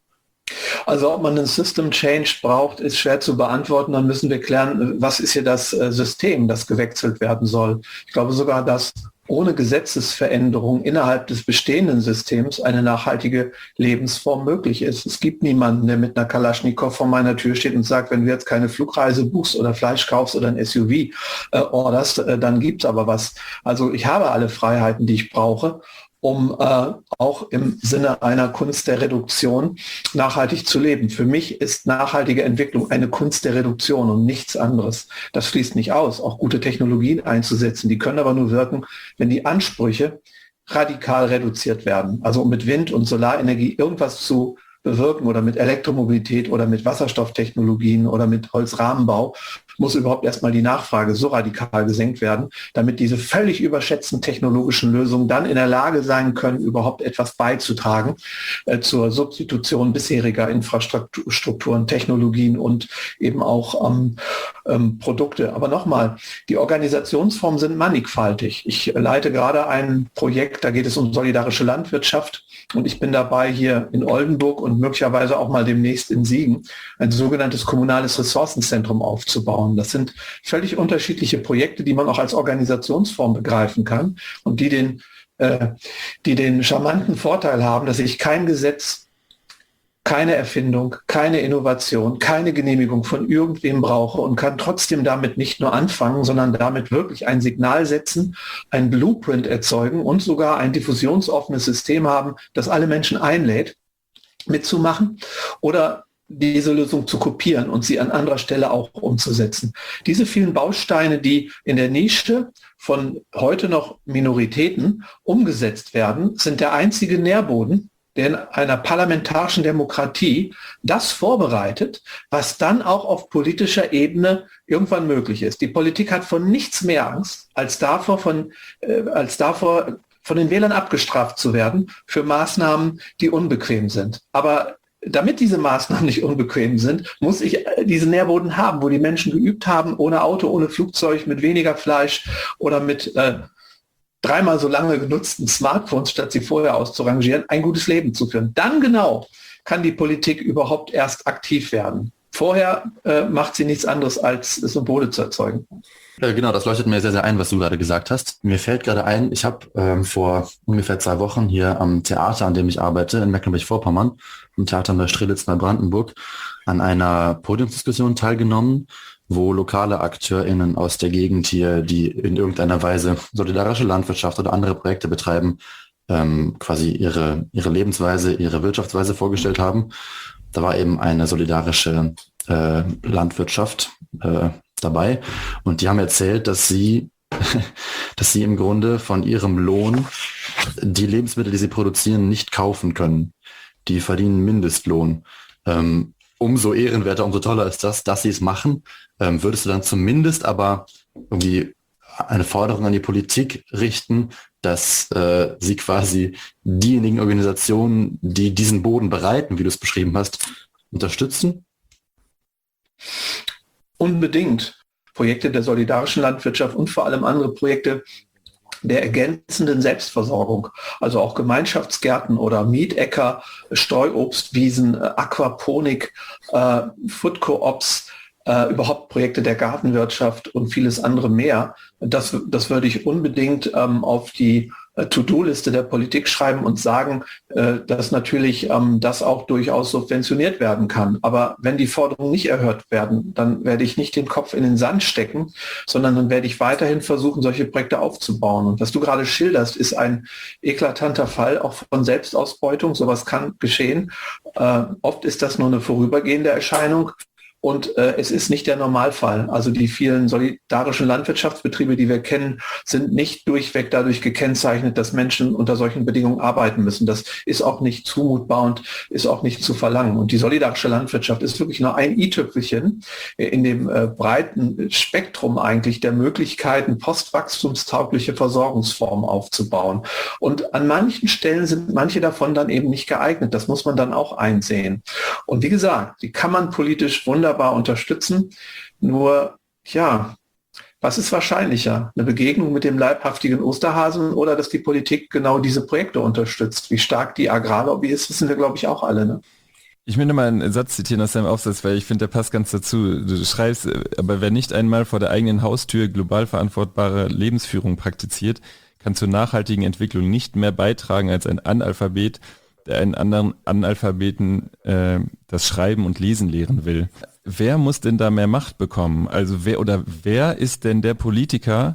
Speaker 4: Also ob man einen System Change braucht, ist schwer zu beantworten. Dann müssen wir klären, was ist hier das äh, System, das gewechselt werden soll. Ich glaube sogar, dass ohne Gesetzesveränderung innerhalb des bestehenden Systems eine nachhaltige Lebensform möglich ist. Es gibt niemanden, der mit einer Kalaschnikow vor meiner Tür steht und sagt, wenn du jetzt keine Flugreise buchst oder Fleisch kaufst oder ein S U V äh, orderst, äh, dann gibt's aber was. Also ich habe alle Freiheiten, die ich brauche, um äh, auch im Sinne einer Kunst der Reduktion nachhaltig zu leben. Für mich ist nachhaltige Entwicklung eine Kunst der Reduktion und nichts anderes. Das schließt nicht aus, auch gute Technologien einzusetzen. Die können aber nur wirken, wenn die Ansprüche radikal reduziert werden. Also um mit Wind- und Solarenergie irgendwas zu bewirken oder mit Elektromobilität oder mit Wasserstofftechnologien oder mit Holzrahmenbau, muss überhaupt erstmal die Nachfrage so radikal gesenkt werden, damit diese völlig überschätzten technologischen Lösungen dann in der Lage sein können, überhaupt etwas beizutragen äh, zur Substitution bisheriger Infrastrukturen, Technologien und eben auch ähm, ähm, Produkte. Aber nochmal, die Organisationsformen sind mannigfaltig. Ich leite gerade ein Projekt, da geht es um solidarische Landwirtschaft. Und ich bin dabei, hier in Oldenburg und möglicherweise auch mal demnächst in Siegen ein sogenanntes kommunales Ressourcenzentrum aufzubauen. Das sind völlig unterschiedliche Projekte, die man auch als Organisationsform begreifen kann und die den, äh, die den charmanten Vorteil haben, dass ich kein Gesetz, keine Erfindung, keine Innovation, keine Genehmigung von irgendwem brauche und kann trotzdem damit nicht nur anfangen, sondern damit wirklich ein Signal setzen, ein Blueprint erzeugen und sogar ein diffusionsoffenes System haben, das alle Menschen einlädt, mitzumachen oder diese Lösung zu kopieren und sie an anderer Stelle auch umzusetzen. Diese vielen Bausteine, die in der Nische von heute noch Minoritäten umgesetzt werden, sind der einzige Nährboden, der in einer parlamentarischen Demokratie das vorbereitet, was dann auch auf politischer Ebene irgendwann möglich ist. Die Politik hat von nichts mehr Angst, als davor, von, äh, als davor von den Wählern abgestraft zu werden für Maßnahmen, die unbequem sind. Aber damit diese Maßnahmen nicht unbequem sind, muss ich diesen Nährboden haben, wo die Menschen geübt haben, ohne Auto, ohne Flugzeug, mit weniger Fleisch oder mit äh, dreimal so lange genutzten Smartphones, statt sie vorher auszurangieren, ein gutes Leben zu führen. Dann genau kann die Politik überhaupt erst aktiv werden. Vorher äh, macht sie nichts anderes, als Symbole zu erzeugen.
Speaker 1: Ja, genau, das leuchtet mir sehr, sehr ein, was du gerade gesagt hast. Mir fällt gerade ein, ich habe ähm, vor ungefähr zwei Wochen hier am Theater, an dem ich arbeite, in Mecklenburg-Vorpommern, im Theater in der Strelitz bei Brandenburg, an einer Podiumsdiskussion teilgenommen, wo lokale AkteurInnen aus der Gegend hier, die in irgendeiner Weise solidarische Landwirtschaft oder andere Projekte betreiben, ähm, quasi ihre, ihre Lebensweise, ihre Wirtschaftsweise vorgestellt haben. Da war eben eine solidarische äh, Landwirtschaft äh, dabei und die haben erzählt, dass sie, dass sie im Grunde von ihrem Lohn die Lebensmittel, die sie produzieren, nicht kaufen können. Die verdienen Mindestlohn. Ähm, umso ehrenwerter, umso toller ist das, dass sie es machen. Ähm, würdest du dann zumindest aber irgendwie eine Forderung an die Politik richten, dass äh, sie quasi diejenigen Organisationen, die diesen Boden bereiten, wie du es beschrieben hast, unterstützen?
Speaker 4: Unbedingt. Projekte der solidarischen Landwirtschaft und vor allem andere Projekte der ergänzenden Selbstversorgung, also auch Gemeinschaftsgärten oder Mietäcker, Streuobstwiesen, Aquaponik, äh, Food Co-ops, äh, überhaupt Projekte der Gartenwirtschaft und vieles andere mehr. Das, das würde ich unbedingt ähm, auf die äh, To-Do-Liste der Politik schreiben und sagen, äh, dass natürlich ähm, das auch durchaus subventioniert werden kann. Aber wenn die Forderungen nicht erhört werden, dann werde ich nicht den Kopf in den Sand stecken, sondern dann werde ich weiterhin versuchen, solche Projekte aufzubauen. Und was du gerade schilderst, ist ein eklatanter Fall auch von Selbstausbeutung. Sowas kann geschehen. Äh, oft ist das nur eine vorübergehende Erscheinung. Und äh, es ist nicht der Normalfall. Also die vielen solidarischen Landwirtschaftsbetriebe, die wir kennen, sind nicht durchweg dadurch gekennzeichnet, dass Menschen unter solchen Bedingungen arbeiten müssen. Das ist auch nicht zumutbar und ist auch nicht zu verlangen. Und die solidarische Landwirtschaft ist wirklich nur ein i-Tüpfelchen in dem äh, breiten Spektrum eigentlich der Möglichkeiten, postwachstumstaugliche Versorgungsformen aufzubauen. Und an manchen Stellen sind manche davon dann eben nicht geeignet. Das muss man dann auch einsehen. Und wie gesagt, die kann man politisch wunderbar unterstützen. Nur, ja, was ist wahrscheinlicher? Eine Begegnung mit dem leibhaftigen Osterhasen oder dass die Politik genau diese Projekte unterstützt? Wie stark die Agrarlobby ist, wissen wir, glaube ich, auch alle. Ne?
Speaker 3: Ich möchte mal einen Satz zitieren aus deinem Aufsatz, weil ich finde, der passt ganz dazu. Du schreibst, aber wer nicht einmal vor der eigenen Haustür global verantwortbare Lebensführung praktiziert, kann zur nachhaltigen Entwicklung nicht mehr beitragen als ein Analphabet, der einen anderen Analphabeten äh, das Schreiben und Lesen lehren will. Wer muss denn da mehr Macht bekommen? Also wer oder wer ist denn der Politiker,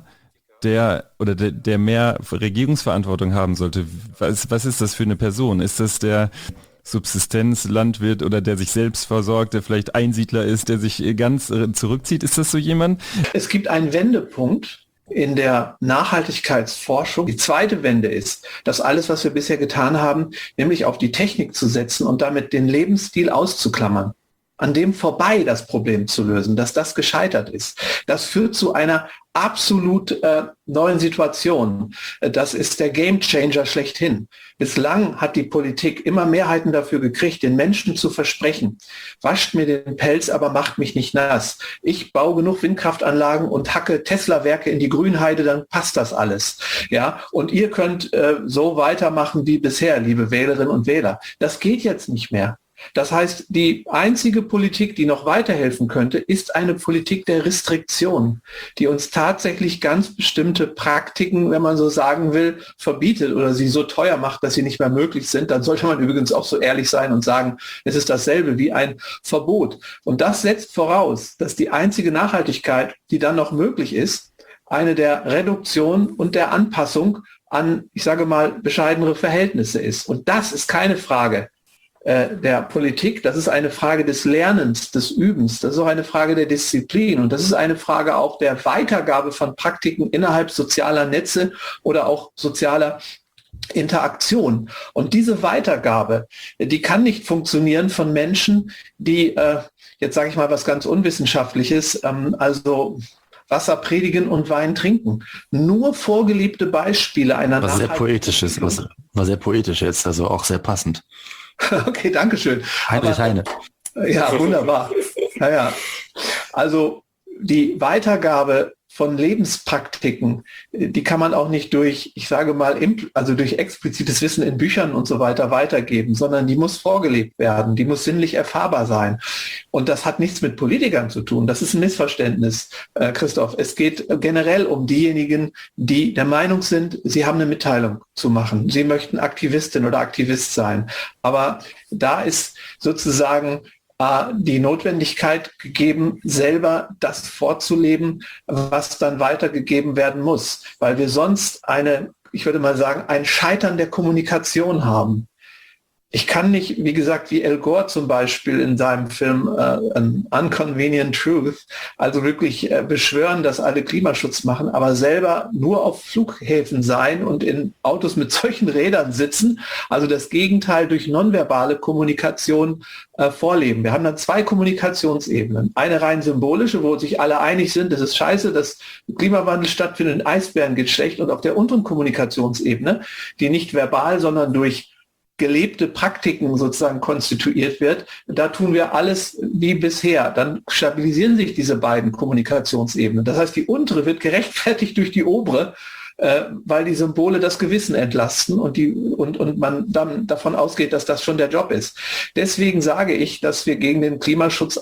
Speaker 3: der oder der, der mehr Regierungsverantwortung haben sollte? Was, was ist das für eine Person? Ist das der Subsistenzlandwirt oder der sich selbst versorgt, der vielleicht Einsiedler ist, der sich ganz zurückzieht? Ist das so jemand?
Speaker 4: Es gibt einen Wendepunkt in der Nachhaltigkeitsforschung. Die zweite Wende ist, dass alles, was wir bisher getan haben, nämlich auf die Technik zu setzen und damit den Lebensstil auszuklammern, an dem vorbei das Problem zu lösen, dass das gescheitert ist. Das führt zu einer absolut äh, neuen Situation. Das ist der Gamechanger schlechthin. Bislang hat die Politik immer Mehrheiten dafür gekriegt, den Menschen zu versprechen, wascht mir den Pelz, aber macht mich nicht nass. Ich baue genug Windkraftanlagen und hacke Tesla-Werke in die Grünheide, dann passt das alles. Ja, und ihr könnt äh, so weitermachen wie bisher, liebe Wählerinnen und Wähler. Das geht jetzt nicht mehr. Das heißt, die einzige Politik, die noch weiterhelfen könnte, ist eine Politik der Restriktion, die uns tatsächlich ganz bestimmte Praktiken, wenn man so sagen will, verbietet oder sie so teuer macht, dass sie nicht mehr möglich sind. Dann sollte man übrigens auch so ehrlich sein und sagen, es ist dasselbe wie ein Verbot. Und das setzt voraus, dass die einzige Nachhaltigkeit, die dann noch möglich ist, eine der Reduktion und der Anpassung an, ich sage mal, bescheidenere Verhältnisse ist. Und das ist keine Frage der Politik, das ist eine Frage des Lernens, des Übens, das ist auch eine Frage der Disziplin und das ist eine Frage auch der Weitergabe von Praktiken innerhalb sozialer Netze oder auch sozialer Interaktion. Und diese Weitergabe, die kann nicht funktionieren von Menschen, die, äh, jetzt sage ich mal was ganz Unwissenschaftliches, ähm, also Wasser predigen und Wein trinken. Nur vorgelebte Beispiele einer
Speaker 1: Was sehr poetisch ist, was, was sehr poetisch jetzt, also auch sehr passend.
Speaker 4: Okay, danke schön.
Speaker 1: Heinrich Heine.
Speaker 4: Ja, wunderbar. Naja, also die Weitergabe von Lebenspraktiken, die kann man auch nicht durch, ich sage mal, also durch explizites Wissen in Büchern und so weiter weitergeben, sondern die muss vorgelebt werden, die muss sinnlich erfahrbar sein. Und das hat nichts mit Politikern zu tun. Das ist ein Missverständnis, äh, Christoph. Es geht generell um diejenigen, die der Meinung sind, sie haben eine Mitteilung zu machen. Sie möchten Aktivistin oder Aktivist sein. Aber da ist sozusagen die Notwendigkeit gegeben, selber das vorzuleben, was dann weitergegeben werden muss, weil wir sonst eine, ich würde mal sagen, ein Scheitern der Kommunikation haben. Ich kann nicht, wie gesagt, wie Al Gore zum Beispiel in seinem Film äh, An Inconvenient Truth, also wirklich äh, beschwören, dass alle Klimaschutz machen, aber selber nur auf Flughäfen sein und in Autos mit solchen Rädern sitzen, also das Gegenteil durch nonverbale Kommunikation äh, vorleben. Wir haben dann zwei Kommunikationsebenen. Eine rein symbolische, wo sich alle einig sind, das ist scheiße, dass Klimawandel stattfindet, in Eisbären geht schlecht, und auf der unteren Kommunikationsebene, die nicht verbal, sondern durch gelebte Praktiken sozusagen konstituiert wird, da tun wir alles wie bisher. Dann stabilisieren sich diese beiden Kommunikationsebenen. Das heißt, die untere wird gerechtfertigt durch die obere, äh, weil die Symbole das Gewissen entlasten und, die, und, und man dann davon ausgeht, dass das schon der Job ist. Deswegen sage ich, dass wir gegen den Klimaschutz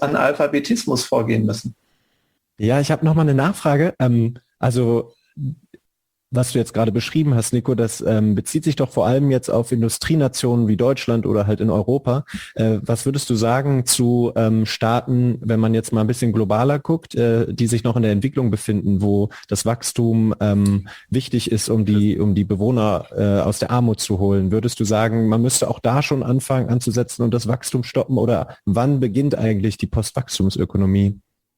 Speaker 4: Analphabetismus vorgehen müssen.
Speaker 2: Ja, ich habe noch mal eine Nachfrage. Ähm, also Was du jetzt gerade beschrieben hast, Nico, das ähm, bezieht sich doch vor allem jetzt auf Industrienationen wie Deutschland oder halt in Europa. Äh, was würdest du sagen zu ähm, Staaten, wenn man jetzt mal ein bisschen globaler guckt, äh, die sich noch in der Entwicklung befinden, wo das Wachstum ähm, wichtig ist, um die, um die Bewohner äh, aus der Armut zu holen? Würdest du sagen, man müsste auch da schon anfangen anzusetzen und das Wachstum stoppen? Oder wann beginnt eigentlich die Postwachstumsökonomie?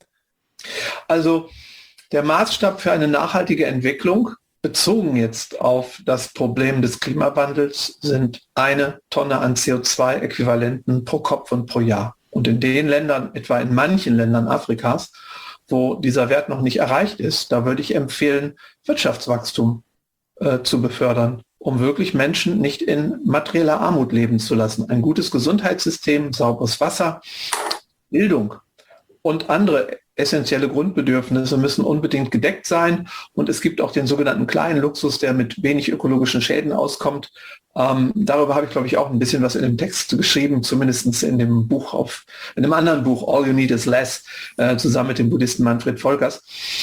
Speaker 4: Also der Maßstab für eine nachhaltige Entwicklung bezogen jetzt auf das Problem des Klimawandels sind eine Tonne an C O zwei Äquivalenten pro Kopf und pro Jahr. Und in den Ländern, etwa in manchen Ländern Afrikas, wo dieser Wert noch nicht erreicht ist, da würde ich empfehlen, Wirtschaftswachstum äh, zu befördern, um wirklich Menschen nicht in materieller Armut leben zu lassen. Ein gutes Gesundheitssystem, sauberes Wasser, Bildung und andere essentielle Grundbedürfnisse müssen unbedingt gedeckt sein. Und es gibt auch den sogenannten kleinen Luxus, der mit wenig ökologischen Schäden auskommt. Ähm, darüber habe ich, glaube ich, auch ein bisschen was in dem Text geschrieben, zumindest in dem Buch auf, in einem anderen Buch, All You Need Is Less, äh, zusammen mit dem Buddhisten Manfred Volkers.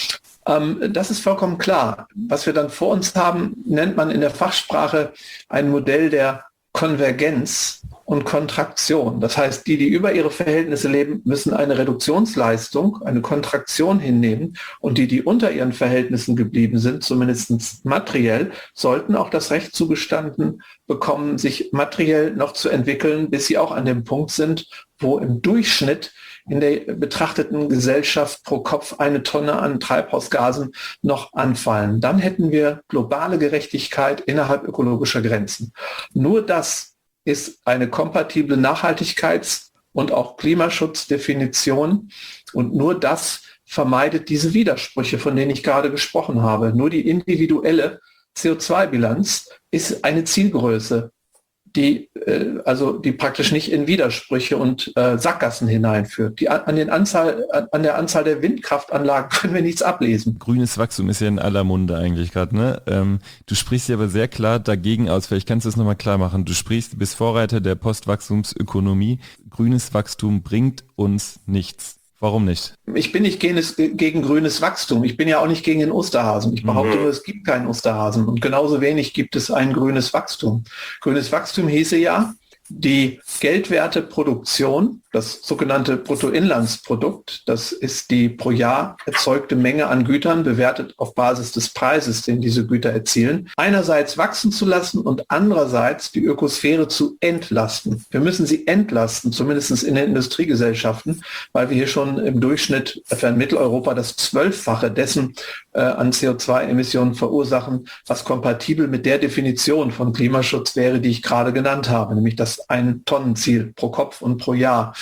Speaker 4: Ähm, das ist vollkommen klar. Was wir dann vor uns haben, nennt man in der Fachsprache ein Modell der Konvergenz und Kontraktion. Das heißt, die, die über ihre Verhältnisse leben, müssen eine Reduktionsleistung, eine Kontraktion hinnehmen, und die, die unter ihren Verhältnissen geblieben sind, zumindest materiell, sollten auch das Recht zugestanden bekommen, sich materiell noch zu entwickeln, bis sie auch an dem Punkt sind, wo im Durchschnitt in der betrachteten Gesellschaft pro Kopf eine Tonne an Treibhausgasen noch anfallen. Dann hätten wir globale Gerechtigkeit innerhalb ökologischer Grenzen. Nur das ist eine kompatible Nachhaltigkeits- und auch Klimaschutzdefinition, und nur das vermeidet diese Widersprüche, von denen ich gerade gesprochen habe. Nur die individuelle C O zwei Bilanz ist eine Zielgröße, die äh, also die praktisch nicht in Widersprüche und äh, Sackgassen hineinführt. Die, an, den Anzahl, an der Anzahl der Windkraftanlagen können wir nichts ablesen.
Speaker 3: Grünes Wachstum ist ja in aller Munde eigentlich gerade, ne? Ähm, du sprichst ja aber sehr klar dagegen aus, vielleicht kannst du es nochmal klar machen. Du sprichst, du bist Vorreiter der Postwachstumsökonomie. Grünes Wachstum bringt uns nichts. Warum nicht?
Speaker 4: Ich bin nicht gegen, gegen grünes Wachstum. Ich bin ja auch nicht gegen den Osterhasen. Ich behaupte nur, es gibt keinen Osterhasen. Und genauso wenig gibt es ein grünes Wachstum. Grünes Wachstum hieße ja, die Geldwerteproduktion, das sogenannte Bruttoinlandsprodukt, das ist die pro Jahr erzeugte Menge an Gütern, bewertet auf Basis des Preises, den diese Güter erzielen, einerseits wachsen zu lassen und andererseits die Ökosphäre zu entlasten. Wir müssen sie entlasten, zumindest in den Industriegesellschaften, weil wir hier schon im Durchschnitt etwa in Mitteleuropa das Zwölffache dessen äh, an C O zwei Emissionen verursachen, was kompatibel mit der Definition von Klimaschutz wäre, die ich gerade genannt habe, nämlich das Ein-Tonnen-Ziel pro Kopf und pro Jahr.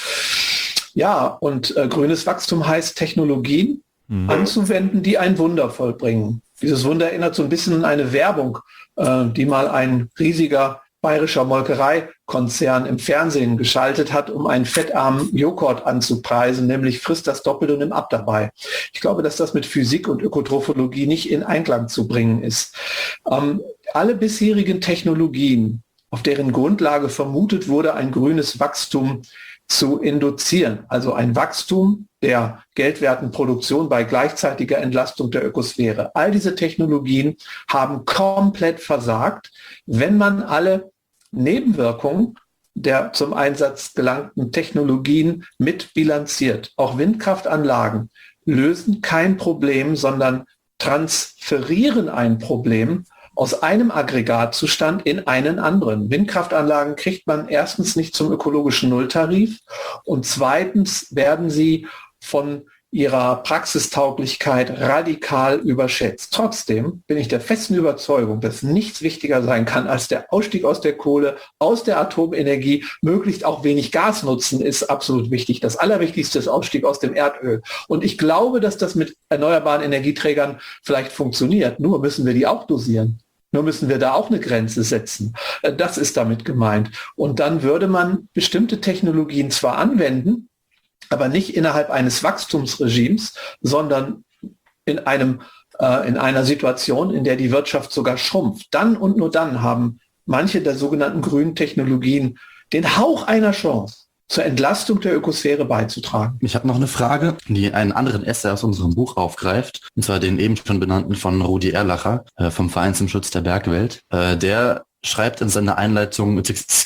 Speaker 4: Ja, und äh, grünes Wachstum heißt, Technologien mhm. anzuwenden, die ein Wunder vollbringen. Dieses Wunder erinnert so ein bisschen an eine Werbung, äh, die mal ein riesiger bayerischer Molkereikonzern im Fernsehen geschaltet hat, um einen fettarmen Joghurt anzupreisen, nämlich frisst das doppelt und nimm ab dabei. Ich glaube, dass das mit Physik und Ökotrophologie nicht in Einklang zu bringen ist. Ähm, alle bisherigen Technologien, auf deren Grundlage vermutet wurde, ein grünes Wachstum zu induzieren. Also ein Wachstum der geldwerten Produktion bei gleichzeitiger Entlastung der Ökosphäre. All diese Technologien haben komplett versagt, wenn man alle Nebenwirkungen der zum Einsatz gelangten Technologien mit bilanziert. Auch Windkraftanlagen lösen kein Problem, sondern transferieren ein Problem aus einem Aggregatzustand in einen anderen. Windkraftanlagen kriegt man erstens nicht zum ökologischen Nulltarif und zweitens werden sie von ihrer Praxistauglichkeit radikal überschätzt. Trotzdem bin ich der festen Überzeugung, dass nichts wichtiger sein kann als der Ausstieg aus der Kohle, aus der Atomenergie, möglichst auch wenig Gas nutzen, ist absolut wichtig. Das Allerwichtigste ist Ausstieg aus dem Erdöl. Und ich glaube, dass das mit erneuerbaren Energieträgern vielleicht funktioniert. Nur müssen wir die auch dosieren. Nur müssen wir da auch eine Grenze setzen. Das ist damit gemeint. Und dann würde man bestimmte Technologien zwar anwenden, aber nicht innerhalb eines Wachstumsregimes, sondern in einem, äh, in einer Situation, in der die Wirtschaft sogar schrumpft. Dann und nur dann haben manche der sogenannten grünen Technologien den Hauch einer Chance, zur Entlastung der Ökosphäre beizutragen.
Speaker 1: Ich habe noch eine Frage, die einen anderen Essay aus unserem Buch aufgreift, und zwar den eben schon benannten von Rudi Erlacher äh, vom Verein zum Schutz der Bergwelt. Äh, der schreibt in seiner Einleitung,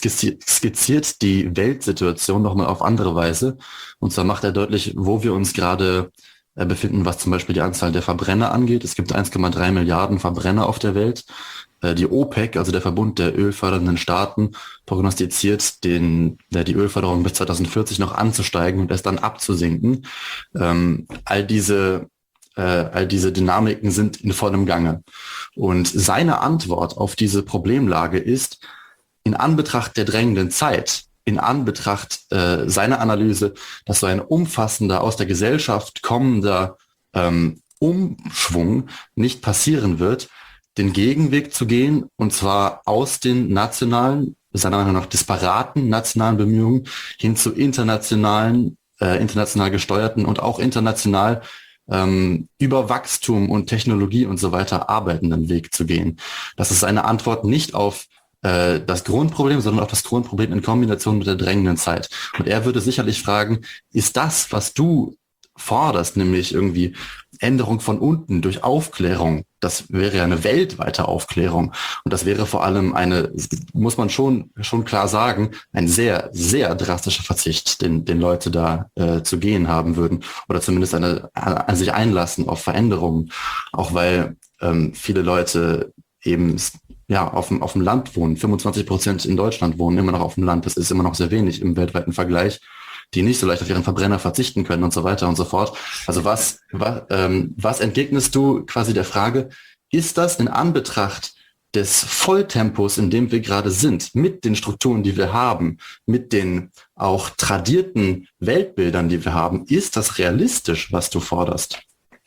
Speaker 1: skizziert die Weltsituation nochmal auf andere Weise. Und zwar macht er deutlich, wo wir uns gerade äh, befinden, was zum Beispiel die Anzahl der Verbrenner angeht. Es gibt eins Komma drei Milliarden Verbrenner auf der Welt. Die OPEC, also der Verbund der ölfördernden Staaten, prognostiziert den, die Ölförderung bis zweitausendvierzig noch anzusteigen und erst dann abzusinken. Ähm, all diese, äh, all diese Dynamiken sind in vollem Gange. Und seine Antwort auf diese Problemlage ist, in Anbetracht der drängenden Zeit, in Anbetracht äh, seiner Analyse, dass so ein umfassender, aus der Gesellschaft kommender ähm, Umschwung nicht passieren wird, den Gegenweg zu gehen, und zwar aus den nationalen, seiner Meinung nach disparaten nationalen Bemühungen hin zu internationalen, äh, international gesteuerten und auch international ähm, über Wachstum und Technologie und so weiter arbeitenden Weg zu gehen. Das ist eine Antwort nicht auf äh, das Grundproblem, sondern auf das Grundproblem in Kombination mit der drängenden Zeit. Und er würde sicherlich fragen, ist das, was du forderst, nämlich irgendwie Änderung von unten durch Aufklärung, das wäre ja eine weltweite Aufklärung, und das wäre vor allem eine, muss man schon schon klar sagen, ein sehr, sehr drastischer Verzicht, den, den Leute da äh, zu gehen haben würden, oder zumindest eine, an sich einlassen auf Veränderungen, auch weil ähm, viele Leute eben ja auf dem, auf dem Land wohnen, fünfundzwanzig Prozent in Deutschland wohnen immer noch auf dem Land, das ist immer noch sehr wenig im weltweiten Vergleich, die nicht so leicht auf ihren Verbrenner verzichten können und so weiter und so fort. Also was, was, ähm, was entgegnest du quasi der Frage, ist das in Anbetracht des Volltempos, in dem wir gerade sind, mit den Strukturen, die wir haben, mit den auch tradierten Weltbildern, die wir haben, ist das realistisch, was du forderst?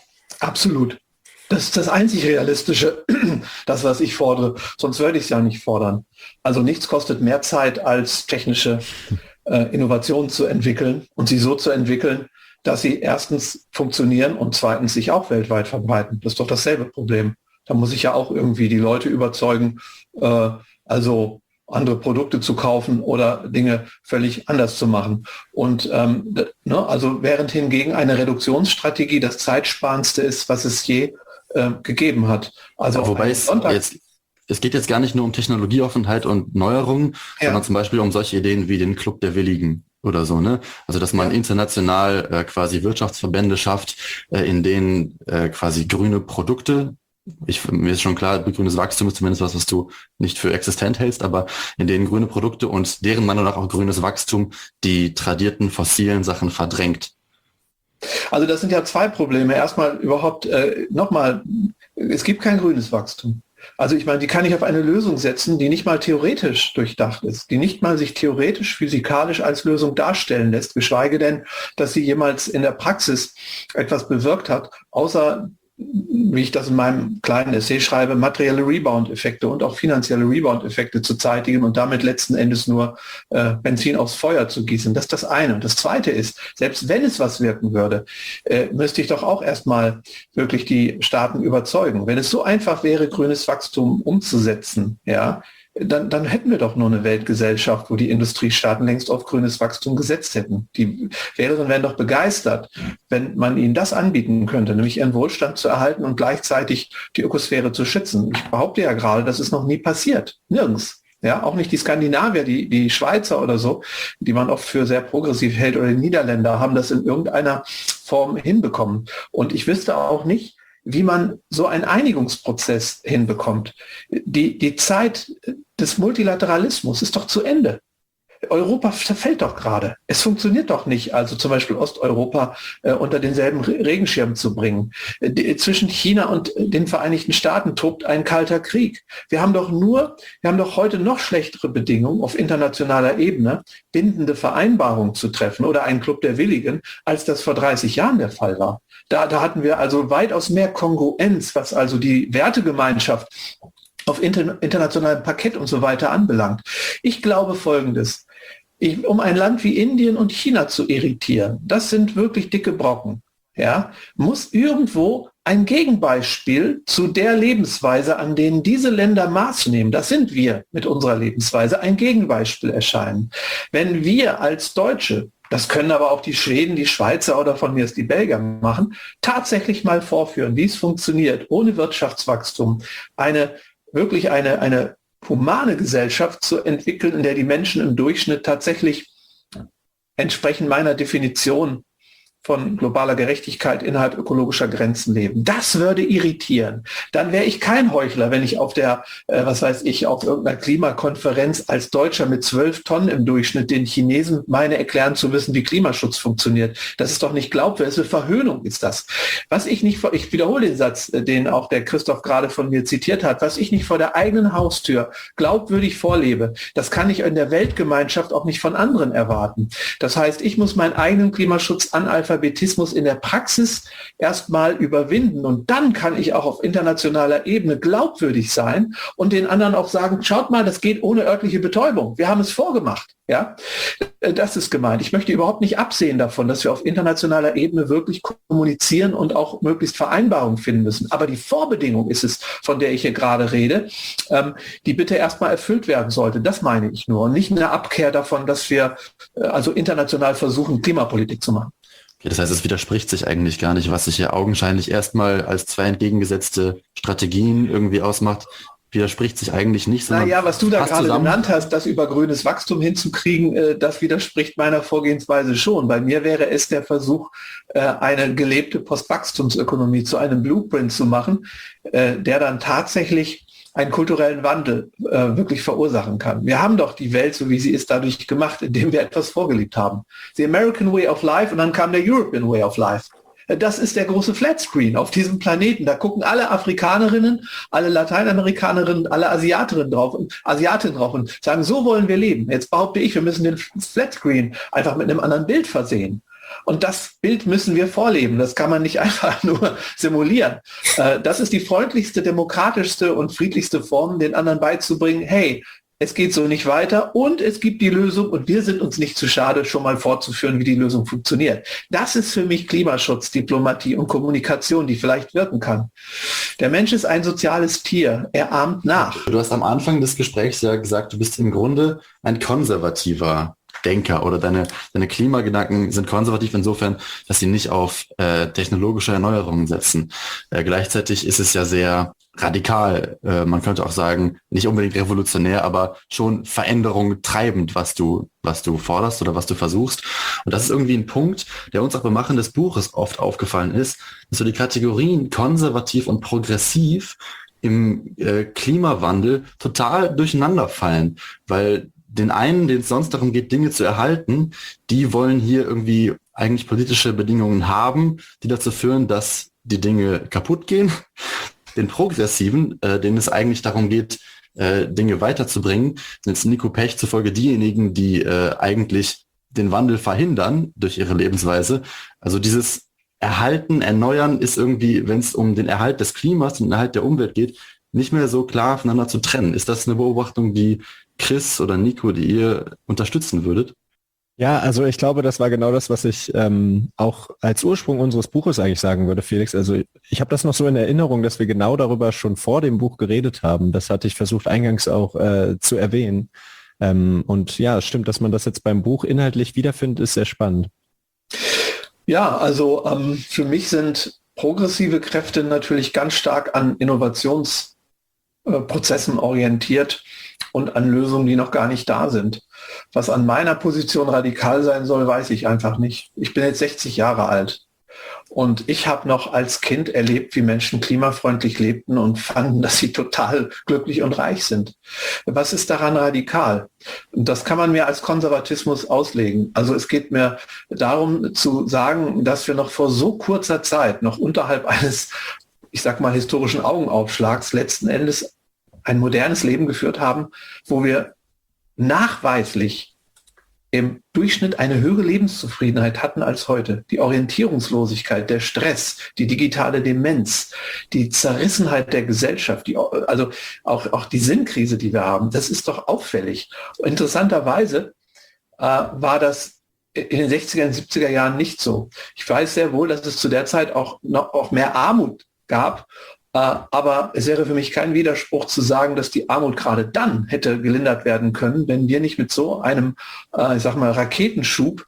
Speaker 4: Absolut. Das ist das einzig Realistische, das, was ich fordere. Sonst würde ich es ja nicht fordern. Also nichts kostet mehr Zeit als technische Innovationen zu entwickeln und sie so zu entwickeln, dass sie erstens funktionieren und zweitens sich auch weltweit verbreiten. Das ist doch dasselbe Problem. Da muss ich ja auch irgendwie die Leute überzeugen, äh, also andere Produkte zu kaufen oder Dinge völlig anders zu machen. Und ähm, ne, also während hingegen eine Reduktionsstrategie das zeitsparendste ist, was es je äh, gegeben hat. Also
Speaker 1: ja, wobei es jetzt Es geht jetzt gar nicht nur um Technologieoffenheit und Neuerungen, ja, sondern zum Beispiel um solche Ideen wie den Club der Willigen oder so, ne? Also dass man ja. international äh, quasi Wirtschaftsverbände schafft, äh, in denen äh, quasi grüne Produkte, ich, mir ist schon klar, grünes Wachstum ist zumindest was, was du nicht für existent hältst, aber in denen grüne Produkte und deren Meinung nach auch grünes Wachstum die tradierten fossilen Sachen verdrängt.
Speaker 4: Also das sind ja zwei Probleme. Erstmal überhaupt, äh, nochmal, es gibt kein grünes Wachstum. Also ich meine, die kann ich auf eine Lösung setzen, die nicht mal theoretisch durchdacht ist, die nicht mal sich theoretisch, physikalisch als Lösung darstellen lässt, geschweige denn, dass sie jemals in der Praxis etwas bewirkt hat, außer, wie ich das in meinem kleinen Essay schreibe, materielle Rebound-Effekte und auch finanzielle Rebound-Effekte zu zeitigen und damit letzten Endes nur äh, Benzin aufs Feuer zu gießen. Das ist das eine. Und das zweite ist, selbst wenn es was wirken würde, äh, müsste ich doch auch erstmal wirklich die Staaten überzeugen. Wenn es so einfach wäre, grünes Wachstum umzusetzen, ja, Dann, dann hätten wir doch nur eine Weltgesellschaft, wo die Industriestaaten längst auf grünes Wachstum gesetzt hätten. Die wären, wären doch begeistert, wenn man ihnen das anbieten könnte, nämlich ihren Wohlstand zu erhalten und gleichzeitig die Ökosphäre zu schützen. Ich behaupte ja gerade, das ist noch nie passiert. Nirgends. Ja, auch nicht die Skandinavier, die, die Schweizer oder so, die man oft für sehr progressiv hält, oder die Niederländer haben das in irgendeiner Form hinbekommen. Und ich wüsste auch nicht, wie man so einen Einigungsprozess hinbekommt. Die, die Zeit des Multilateralismus ist doch zu Ende. Europa verfällt doch gerade. Es funktioniert doch nicht, also zum Beispiel Osteuropa äh, unter denselben Regenschirm zu bringen. Die, zwischen China und den Vereinigten Staaten tobt ein kalter Krieg. Wir haben doch nur, wir haben doch heute noch schlechtere Bedingungen auf internationaler Ebene, bindende Vereinbarungen zu treffen oder einen Club der Willigen, als das vor dreißig Jahren der Fall war. Da, da hatten wir also weitaus mehr Kongruenz, was also die Wertegemeinschaft auf inter, internationalem Parkett und so weiter anbelangt. Ich glaube Folgendes. Ich, um ein Land wie Indien und China zu irritieren, das sind wirklich dicke Brocken, ja, muss irgendwo ein Gegenbeispiel zu der Lebensweise, an denen diese Länder Maß nehmen. Das sind wir mit unserer Lebensweise, ein Gegenbeispiel erscheinen. Wenn wir als Deutsche, das können aber auch die Schweden, die Schweizer oder von mir ist die Belgier machen, tatsächlich mal vorführen, wie es funktioniert, ohne Wirtschaftswachstum, eine wirklich eine, eine humane Gesellschaft zu entwickeln, in der die Menschen im Durchschnitt tatsächlich entsprechend meiner Definition von globaler Gerechtigkeit innerhalb ökologischer Grenzen leben. Das würde irritieren. Dann wäre ich kein Heuchler, wenn ich auf der, äh, was weiß ich, auf irgendeiner Klimakonferenz als Deutscher mit zwölf Tonnen im Durchschnitt den Chinesen meine erklären zu müssen, wie Klimaschutz funktioniert. Das ist doch nicht glaubwürdig, das ist eine Verhöhnung, ist das. Was ich nicht, vor, ich wiederhole den Satz, den auch der Christoph gerade von mir zitiert hat, was ich nicht vor der eigenen Haustür glaubwürdig vorlebe, das kann ich in der Weltgemeinschaft auch nicht von anderen erwarten. Das heißt, ich muss meinen eigenen Klimaschutz analphabetisieren, Analphabetismus in der Praxis erstmal überwinden und dann kann ich auch auf internationaler Ebene glaubwürdig sein und den anderen auch sagen, schaut mal, das geht ohne örtliche Betäubung. Wir haben es vorgemacht. Ja, das ist gemeint. Ich möchte überhaupt nicht absehen davon, dass wir auf internationaler Ebene wirklich kommunizieren und auch möglichst Vereinbarungen finden müssen. Aber die Vorbedingung ist es, von der ich hier gerade rede, ähm, die bitte erstmal erfüllt werden sollte. Das meine ich nur und nicht eine Abkehr davon, dass wir äh, also international versuchen, Klimapolitik zu machen.
Speaker 1: Okay, das heißt, es widerspricht sich eigentlich gar nicht, was sich hier augenscheinlich erstmal als zwei entgegengesetzte Strategien irgendwie ausmacht, widerspricht sich eigentlich nicht.
Speaker 4: Naja, was du da gerade zusammen genannt hast, das über grünes Wachstum hinzukriegen, äh, das widerspricht meiner Vorgehensweise schon. Bei mir wäre es der Versuch, äh, eine gelebte Postwachstumsökonomie zu einem Blueprint zu machen, äh, der dann tatsächlich einen kulturellen Wandel äh, wirklich verursachen kann. Wir haben doch die Welt, so wie sie ist, dadurch gemacht, indem wir etwas vorgelebt haben. The American Way of Life und dann kam der European Way of Life. Äh, das ist der große Flatscreen auf diesem Planeten. Da gucken alle Afrikanerinnen, alle Lateinamerikanerinnen, alle Asiaterinnen drauf und Asiatinnen drauf und sagen, so wollen wir leben. Jetzt behaupte ich, wir müssen den Flatscreen einfach mit einem anderen Bild versehen. Und das Bild müssen wir vorleben. Das kann man nicht einfach nur simulieren. Das ist die freundlichste, demokratischste und friedlichste Form, den anderen beizubringen, hey, es geht so nicht weiter und es gibt die Lösung und wir sind uns nicht zu schade, schon mal fortzuführen, wie die Lösung funktioniert. Das ist für mich Klimaschutz, Diplomatie und Kommunikation, die vielleicht wirken kann. Der Mensch ist ein soziales Tier. Er ahmt nach.
Speaker 1: Du hast am Anfang des Gesprächs ja gesagt, du bist im Grunde ein konservativer Denker oder deine, deine Klimagedanken sind konservativ insofern, dass sie nicht auf äh, technologische Erneuerungen setzen. Äh, gleichzeitig ist es ja sehr radikal, äh, man könnte auch sagen, nicht unbedingt revolutionär, aber schon Veränderung treibend, was du, was du forderst oder was du versuchst. Und das ist irgendwie ein Punkt, der uns auch beim Machen des Buches oft aufgefallen ist, dass so die Kategorien konservativ und progressiv im äh, Klimawandel total durcheinander fallen, weil den einen, denen es sonst darum geht, Dinge zu erhalten, die wollen hier irgendwie eigentlich politische Bedingungen haben, die dazu führen, dass die Dinge kaputt gehen. Den Progressiven, äh, denen es eigentlich darum geht, äh, Dinge weiterzubringen, sind jetzt Nico Pech zufolge diejenigen, die äh, eigentlich den Wandel verhindern durch ihre Lebensweise. Also dieses Erhalten, Erneuern ist irgendwie, wenn es um den Erhalt des Klimas und den Erhalt der Umwelt geht, nicht mehr so klar voneinander zu trennen. Ist das eine Beobachtung, die Chris oder Nico, die ihr unterstützen würdet?
Speaker 2: Ja, also ich glaube, das war genau das, was ich ähm, auch als Ursprung unseres Buches eigentlich sagen würde, Felix. Also ich habe das noch so in Erinnerung, dass wir genau darüber schon vor dem Buch geredet haben. Das hatte ich versucht eingangs auch äh, zu erwähnen. Ähm, und ja, es stimmt, dass man das jetzt beim Buch inhaltlich wiederfindet, ist sehr spannend.
Speaker 4: Ja, also ähm, für mich sind progressive Kräfte natürlich ganz stark an Innovationsprozessen äh, orientiert und an Lösungen, die noch gar nicht da sind. Was an meiner Position radikal sein soll, weiß ich einfach nicht. Ich bin jetzt sechzig Jahre alt und ich habe noch als Kind erlebt, wie Menschen klimafreundlich lebten und fanden, dass sie total glücklich und reich sind. Was ist daran radikal? Und das kann man mir als Konservatismus auslegen. Also es geht mir darum zu sagen, dass wir noch vor so kurzer Zeit, noch unterhalb eines, ich sag mal, historischen Augenaufschlags letzten Endes ein modernes Leben geführt haben, wo wir nachweislich im Durchschnitt eine höhere Lebenszufriedenheit hatten als heute. Die Orientierungslosigkeit, der Stress, die digitale Demenz, die Zerrissenheit der Gesellschaft, die, also auch, auch die Sinnkrise, die wir haben, das ist doch auffällig. Interessanterweise äh, war das in den sechziger und siebziger Jahren nicht so. Ich weiß sehr wohl, dass es zu der Zeit auch noch auch mehr Armut gab. Aber es wäre für mich kein Widerspruch zu sagen, dass die Armut gerade dann hätte gelindert werden können, wenn wir nicht mit so einem, ich sag mal, Raketenschub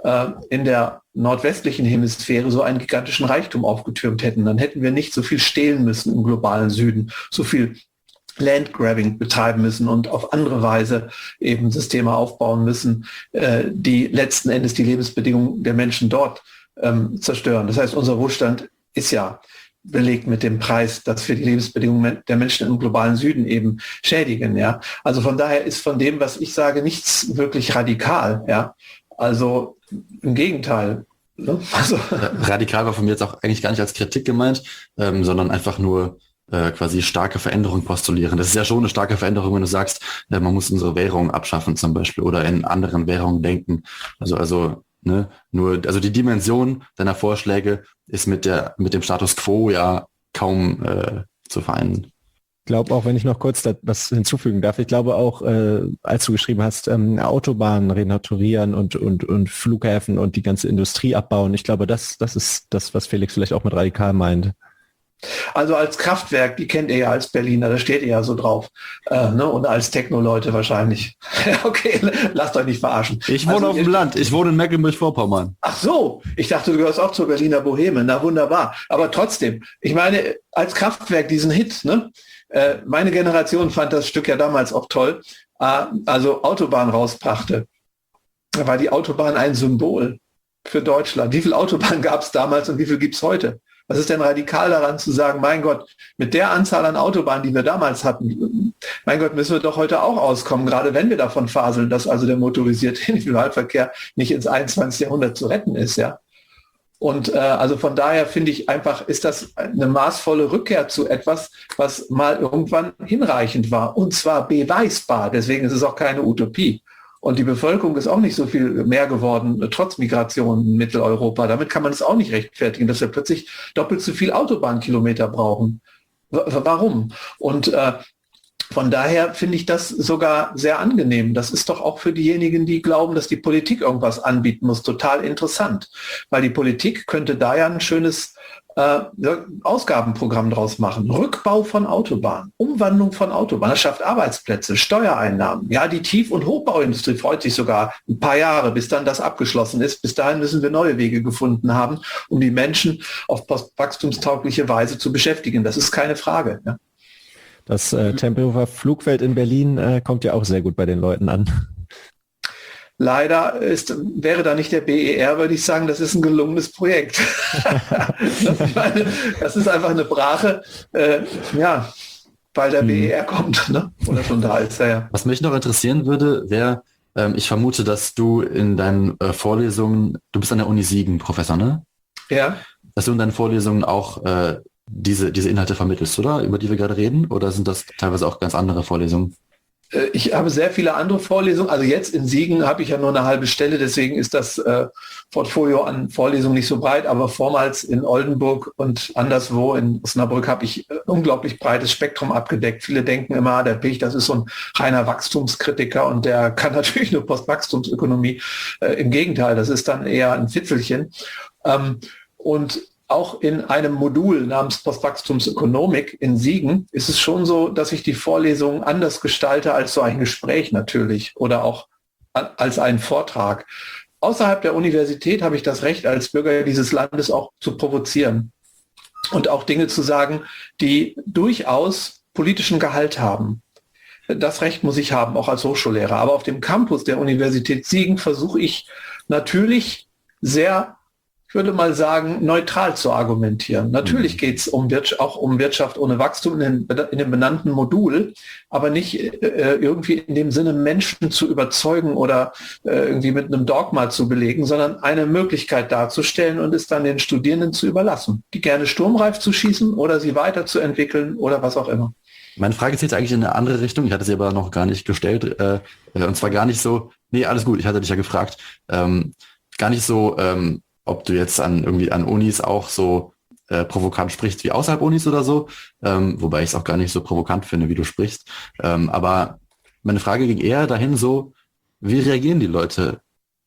Speaker 4: in der nordwestlichen Hemisphäre so einen gigantischen Reichtum aufgetürmt hätten. Dann hätten wir nicht so viel stehlen müssen im globalen Süden, so viel Landgrabbing betreiben müssen und auf andere Weise eben Systeme aufbauen müssen, die letzten Endes die Lebensbedingungen der Menschen dort zerstören. Das heißt, unser Wohlstand ist ja belegt mit dem Preis, dass wir die Lebensbedingungen der Menschen im globalen Süden eben schädigen. Ja, also von daher ist von dem, was ich sage, nichts wirklich radikal. Ja, also im Gegenteil. Ne? Also
Speaker 1: radikal war von mir jetzt auch eigentlich gar nicht als Kritik gemeint, ähm, sondern einfach nur äh, quasi starke Veränderung postulieren. Das ist ja schon eine starke Veränderung, wenn du sagst, äh, man muss unsere Währung abschaffen zum Beispiel oder in anderen Währungen denken. Also also Ne, nur, also die Dimension deiner Vorschläge ist mit der mit dem Status quo ja kaum äh, zu vereinen.
Speaker 2: Ich glaube auch, wenn ich noch kurz da was hinzufügen darf, ich glaube auch, äh, als du geschrieben hast, ähm, Autobahnen renaturieren und, und, und Flughäfen und die ganze Industrie abbauen, ich glaube, das, das ist das, was Felix vielleicht auch mit radikal meint.
Speaker 4: Also als Kraftwerk, die kennt ihr ja als Berliner, da steht ihr ja so drauf. Äh, ne? Und als Techno-Leute wahrscheinlich. Okay, lasst euch nicht verarschen.
Speaker 1: Ich wohne
Speaker 4: also,
Speaker 1: auf dem Land, ich wohne in Mecklenburg-Vorpommern.
Speaker 4: Ach so, ich dachte, du gehörst auch zur Berliner Boheme. Na wunderbar. Aber trotzdem, ich meine, als Kraftwerk diesen Hit, ne? Äh, meine Generation fand das Stück ja damals auch toll, äh, also Autobahn rausbrachte. Da war die Autobahn ein Symbol für Deutschland. Wie viele Autobahnen gab es damals und wie viel gibt es heute? Was ist denn radikal daran zu sagen, mein Gott, mit der Anzahl an Autobahnen, die wir damals hatten, mein Gott, müssen wir doch heute auch auskommen, gerade wenn wir davon faseln, dass also der motorisierte Individualverkehr nicht ins einundzwanzigste Jahrhundert zu retten ist, ja. Und äh, also von daher finde ich einfach, ist das eine maßvolle Rückkehr zu etwas, was mal irgendwann hinreichend war, und zwar beweisbar. Deswegen ist es auch keine Utopie. Und die Bevölkerung ist auch nicht so viel mehr geworden, trotz Migration in Mitteleuropa. Damit kann man es auch nicht rechtfertigen, dass wir plötzlich doppelt so viel Autobahnkilometer brauchen. W- warum? Und äh, von daher finde ich das sogar sehr angenehm. Das ist doch auch für diejenigen, die glauben, dass die Politik irgendwas anbieten muss, total interessant. Weil die Politik könnte da ja ein schönes äh, Ausgabenprogramm draus machen. Rückbau von Autobahnen, Umwandlung von Autobahnen, das schafft Arbeitsplätze, Steuereinnahmen. Ja, die Tief- und Hochbauindustrie freut sich sogar ein paar Jahre, bis dann das abgeschlossen ist. Bis dahin müssen wir neue Wege gefunden haben, um die Menschen auf postwachstumstaugliche Weise zu beschäftigen. Das ist keine Frage. Ja.
Speaker 2: Das äh, Tempelhofer Flugfeld in Berlin äh, kommt ja auch sehr gut bei den Leuten an.
Speaker 4: Leider ist, wäre da nicht der B E R, würde ich sagen, das ist ein gelungenes Projekt. Ich meine, das ist einfach eine Brache, äh, ja, weil der B E R kommt, ne? Oder schon da ist er ja.
Speaker 1: Was mich noch interessieren würde, wäre, ähm, ich vermute, dass du in deinen äh, Vorlesungen, du bist an der Uni Siegen Professor, ne?
Speaker 4: Ja.
Speaker 1: Dass du in deinen Vorlesungen auch äh, diese, diese Inhalte vermittelst, oder? Über die wir gerade reden? Oder sind das teilweise auch ganz andere Vorlesungen?
Speaker 4: Ich habe sehr viele andere Vorlesungen. Also jetzt in Siegen habe ich ja nur eine halbe Stelle, deswegen ist das äh, Portfolio an Vorlesungen nicht so breit. Aber vormals in Oldenburg und anderswo in Osnabrück habe ich äh, unglaublich breites Spektrum abgedeckt. Viele denken immer, der Pech, das ist so ein reiner Wachstumskritiker und der kann natürlich nur Postwachstumsökonomie. Äh, Im Gegenteil, das ist dann eher ein Fitzelchen. Ähm, und auch in einem Modul namens Postwachstumsökonomik in Siegen ist es schon so, dass ich die Vorlesungen anders gestalte als so ein Gespräch natürlich oder auch als einen Vortrag. Außerhalb der Universität habe ich das Recht, als Bürger dieses Landes auch zu provozieren und auch Dinge zu sagen, die durchaus politischen Gehalt haben. Das Recht muss ich haben, auch als Hochschullehrer. Aber auf dem Campus der Universität Siegen versuche ich natürlich sehr, ich würde mal sagen, neutral zu argumentieren. Natürlich geht es um Wirtschaft, auch um Wirtschaft ohne Wachstum in, den, in dem benannten Modul, aber nicht äh, irgendwie in dem Sinne, Menschen zu überzeugen oder äh, irgendwie mit einem Dogma zu belegen, sondern eine Möglichkeit darzustellen und es dann den Studierenden zu überlassen, die gerne sturmreif zu schießen oder sie weiterzuentwickeln oder was auch immer.
Speaker 1: Meine Frage zählt eigentlich in eine andere Richtung. Ich hatte sie aber noch gar nicht gestellt. Äh, und zwar gar nicht so, nee, alles gut, ich hatte dich ja gefragt, ähm, gar nicht so, ähm, ob du jetzt an irgendwie an Unis auch so äh, provokant sprichst wie außerhalb Unis oder so, ähm, wobei ich es auch gar nicht so provokant finde, wie du sprichst. Ähm, aber meine Frage ging eher dahin so, wie reagieren die Leute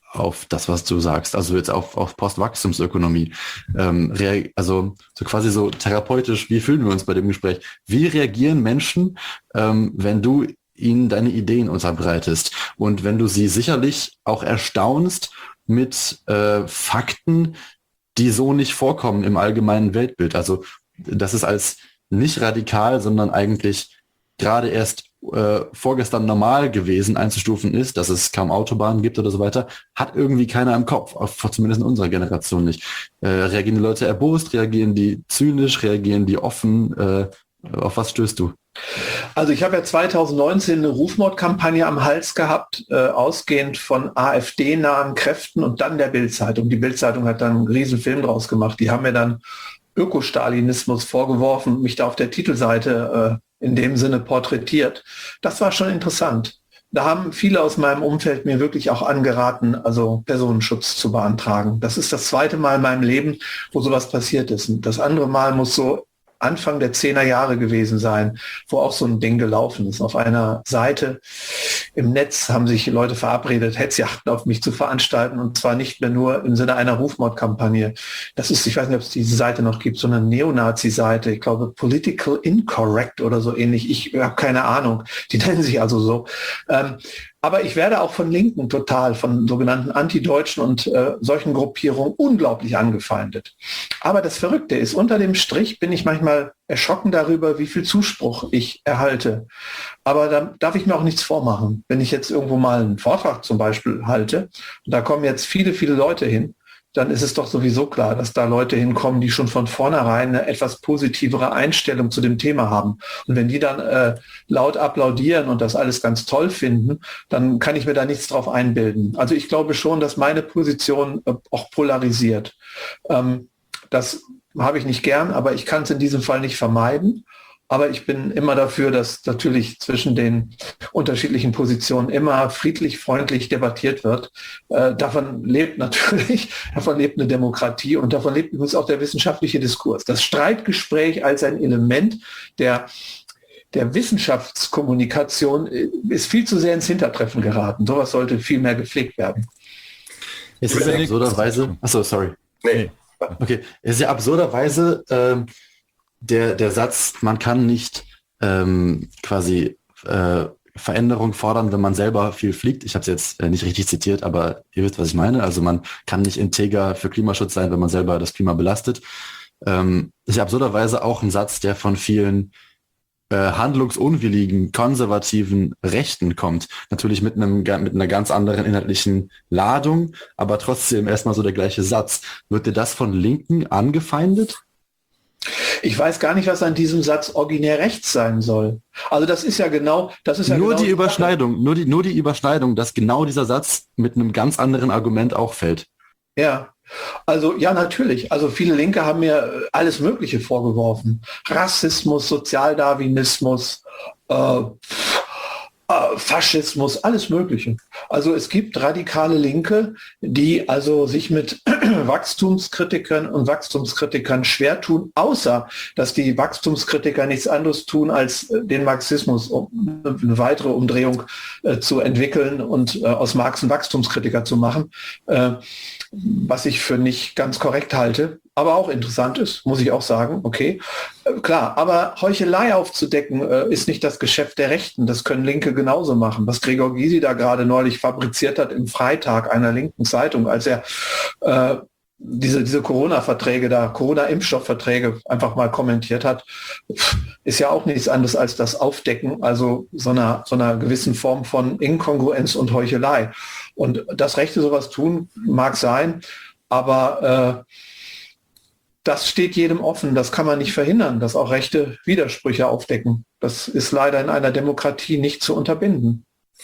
Speaker 1: auf das, was du sagst, also jetzt auf, auf Postwachstumsökonomie. Ähm, rea- also so quasi so therapeutisch, wie fühlen wir uns bei dem Gespräch? Wie reagieren Menschen, ähm, wenn du ihnen deine Ideen unterbreitest und wenn du sie sicherlich auch erstaunst mit äh, Fakten, die so nicht vorkommen im allgemeinen Weltbild. Also das ist als nicht radikal, sondern eigentlich gerade erst äh, vorgestern normal gewesen einzustufen ist, dass es kaum Autobahnen gibt oder so weiter, hat irgendwie keiner im Kopf, auf, zumindest in unserer Generation nicht. Äh, reagieren die Leute erbost, reagieren die zynisch, reagieren die offen? Äh, auf was stößt du?
Speaker 4: Also ich habe ja zwanzig neunzehn eine Rufmordkampagne am Hals gehabt, äh, ausgehend von AfD-nahen Kräften und dann der Bild-Zeitung. Die Bild-Zeitung hat dann einen riesen Film draus gemacht. Die haben mir dann Ökostalinismus vorgeworfen, mich da auf der Titelseite äh, in dem Sinne porträtiert. Das war schon interessant. Da haben viele aus meinem Umfeld mir wirklich auch angeraten, also Personenschutz zu beantragen. Das ist das zweite Mal in meinem Leben, wo sowas passiert ist. Und das andere Mal muss so Anfang der zehner Jahre gewesen sein, wo auch so ein Ding gelaufen ist. Auf einer Seite im Netz haben sich Leute verabredet, Hetzjagden auf mich zu veranstalten, und zwar nicht mehr nur im Sinne einer Rufmordkampagne. Das ist, ich weiß nicht, ob es diese Seite noch gibt, sondern eine Neonazi-Seite, ich glaube Political Incorrect oder so ähnlich. Ich habe keine Ahnung. Die nennen sich also so. Ähm, Aber ich werde auch von Linken total, von sogenannten Antideutschen und äh, solchen Gruppierungen unglaublich angefeindet. Aber das Verrückte ist, unter dem Strich bin ich manchmal erschrocken darüber, wie viel Zuspruch ich erhalte. Aber da darf ich mir auch nichts vormachen. Wenn ich jetzt irgendwo mal einen Vortrag zum Beispiel halte, und da kommen jetzt viele, viele Leute hin, dann ist es doch sowieso klar, dass da Leute hinkommen, die schon von vornherein eine etwas positivere Einstellung zu dem Thema haben. Und wenn die dann äh, laut applaudieren und das alles ganz toll finden, dann kann ich mir da nichts drauf einbilden. Also ich glaube schon, dass meine Position äh, auch polarisiert. Ähm, das habe ich nicht gern, aber ich kann es in diesem Fall nicht vermeiden. Aber ich bin immer dafür, dass natürlich zwischen den unterschiedlichen Positionen immer friedlich, freundlich debattiert wird. Äh, davon lebt natürlich, davon lebt eine Demokratie und davon lebt übrigens auch der wissenschaftliche Diskurs. Das Streitgespräch als ein Element der, der Wissenschaftskommunikation ist viel zu sehr ins Hintertreffen geraten. Sowas sollte viel mehr gepflegt werden.
Speaker 1: Es ist ja absurderweise, achso, sorry. Nee. Okay, es ist ja absurderweise, ähm, Der, der Satz, man kann nicht ähm, quasi äh, Veränderung fordern, wenn man selber viel fliegt. Ich habe es jetzt äh, nicht richtig zitiert, aber ihr wisst, was ich meine. Also man kann nicht integer für Klimaschutz sein, wenn man selber das Klima belastet. Ähm, ist ja absurderweise auch ein Satz, der von vielen äh, handlungsunwilligen, konservativen Rechten kommt. Natürlich mit einem mit einer ganz anderen inhaltlichen Ladung, aber trotzdem erstmal so der gleiche Satz. Wird dir das von Linken angefeindet?
Speaker 4: Ich weiß gar nicht, was an diesem Satz originär rechts sein soll. Also das ist ja genau, das ist ja
Speaker 1: nur
Speaker 4: genau
Speaker 1: die Überschneidung, nur die, nur die Überschneidung, dass genau dieser Satz mit einem ganz anderen Argument auch fällt.
Speaker 4: Ja, also ja, natürlich. Also viele Linke haben mir alles Mögliche vorgeworfen. Rassismus, Sozialdarwinismus, äh, Faschismus, alles Mögliche. Also es gibt radikale Linke, die also sich mit Wachstumskritikern und Wachstumskritikern schwer tun, außer dass die Wachstumskritiker nichts anderes tun, als den Marxismus, um eine weitere Umdrehung äh, zu entwickeln und äh, aus Marx einen Wachstumskritiker zu machen, äh, was ich für nicht ganz korrekt halte, aber auch interessant ist, muss ich auch sagen, okay. Äh, klar, aber Heuchelei aufzudecken äh, ist nicht das Geschäft der Rechten, das können Linke genauso machen. Was Gregor Gysi da gerade neulich fabriziert hat im Freitag einer linken Zeitung, als er äh, diese, diese Corona-Verträge da, Corona-Impfstoffverträge einfach mal kommentiert hat, ist ja auch nichts anderes als das Aufdecken, also so einer, so einer gewissen Form von Inkongruenz und Heuchelei. Und dass Rechte sowas tun, mag sein, aber äh, das steht jedem offen. Das kann man nicht verhindern, dass auch Rechte Widersprüche aufdecken. Das ist leider in einer Demokratie nicht zu unterbinden.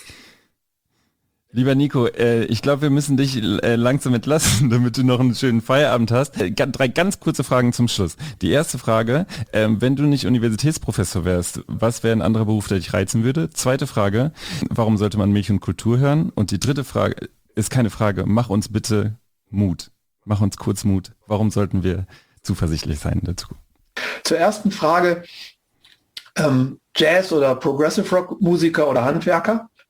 Speaker 3: Lieber Nico, äh, ich glaube, wir müssen dich äh, langsam entlassen, damit du noch einen schönen Feierabend hast. Äh, drei ganz kurze Fragen zum Schluss. Die erste Frage, äh, wenn du nicht Universitätsprofessor wärst, was wäre ein anderer Beruf, der dich reizen würde? Zweite Frage, warum sollte man Milch und Kultur hören? Und die dritte Frage ist keine Frage, mach uns bitte Mut. Mach uns kurz Mut. Warum sollten wir zuversichtlich sein dazu?
Speaker 4: Zur ersten Frage, ähm, Jazz- oder Progressive Rock-Musiker oder Handwerker?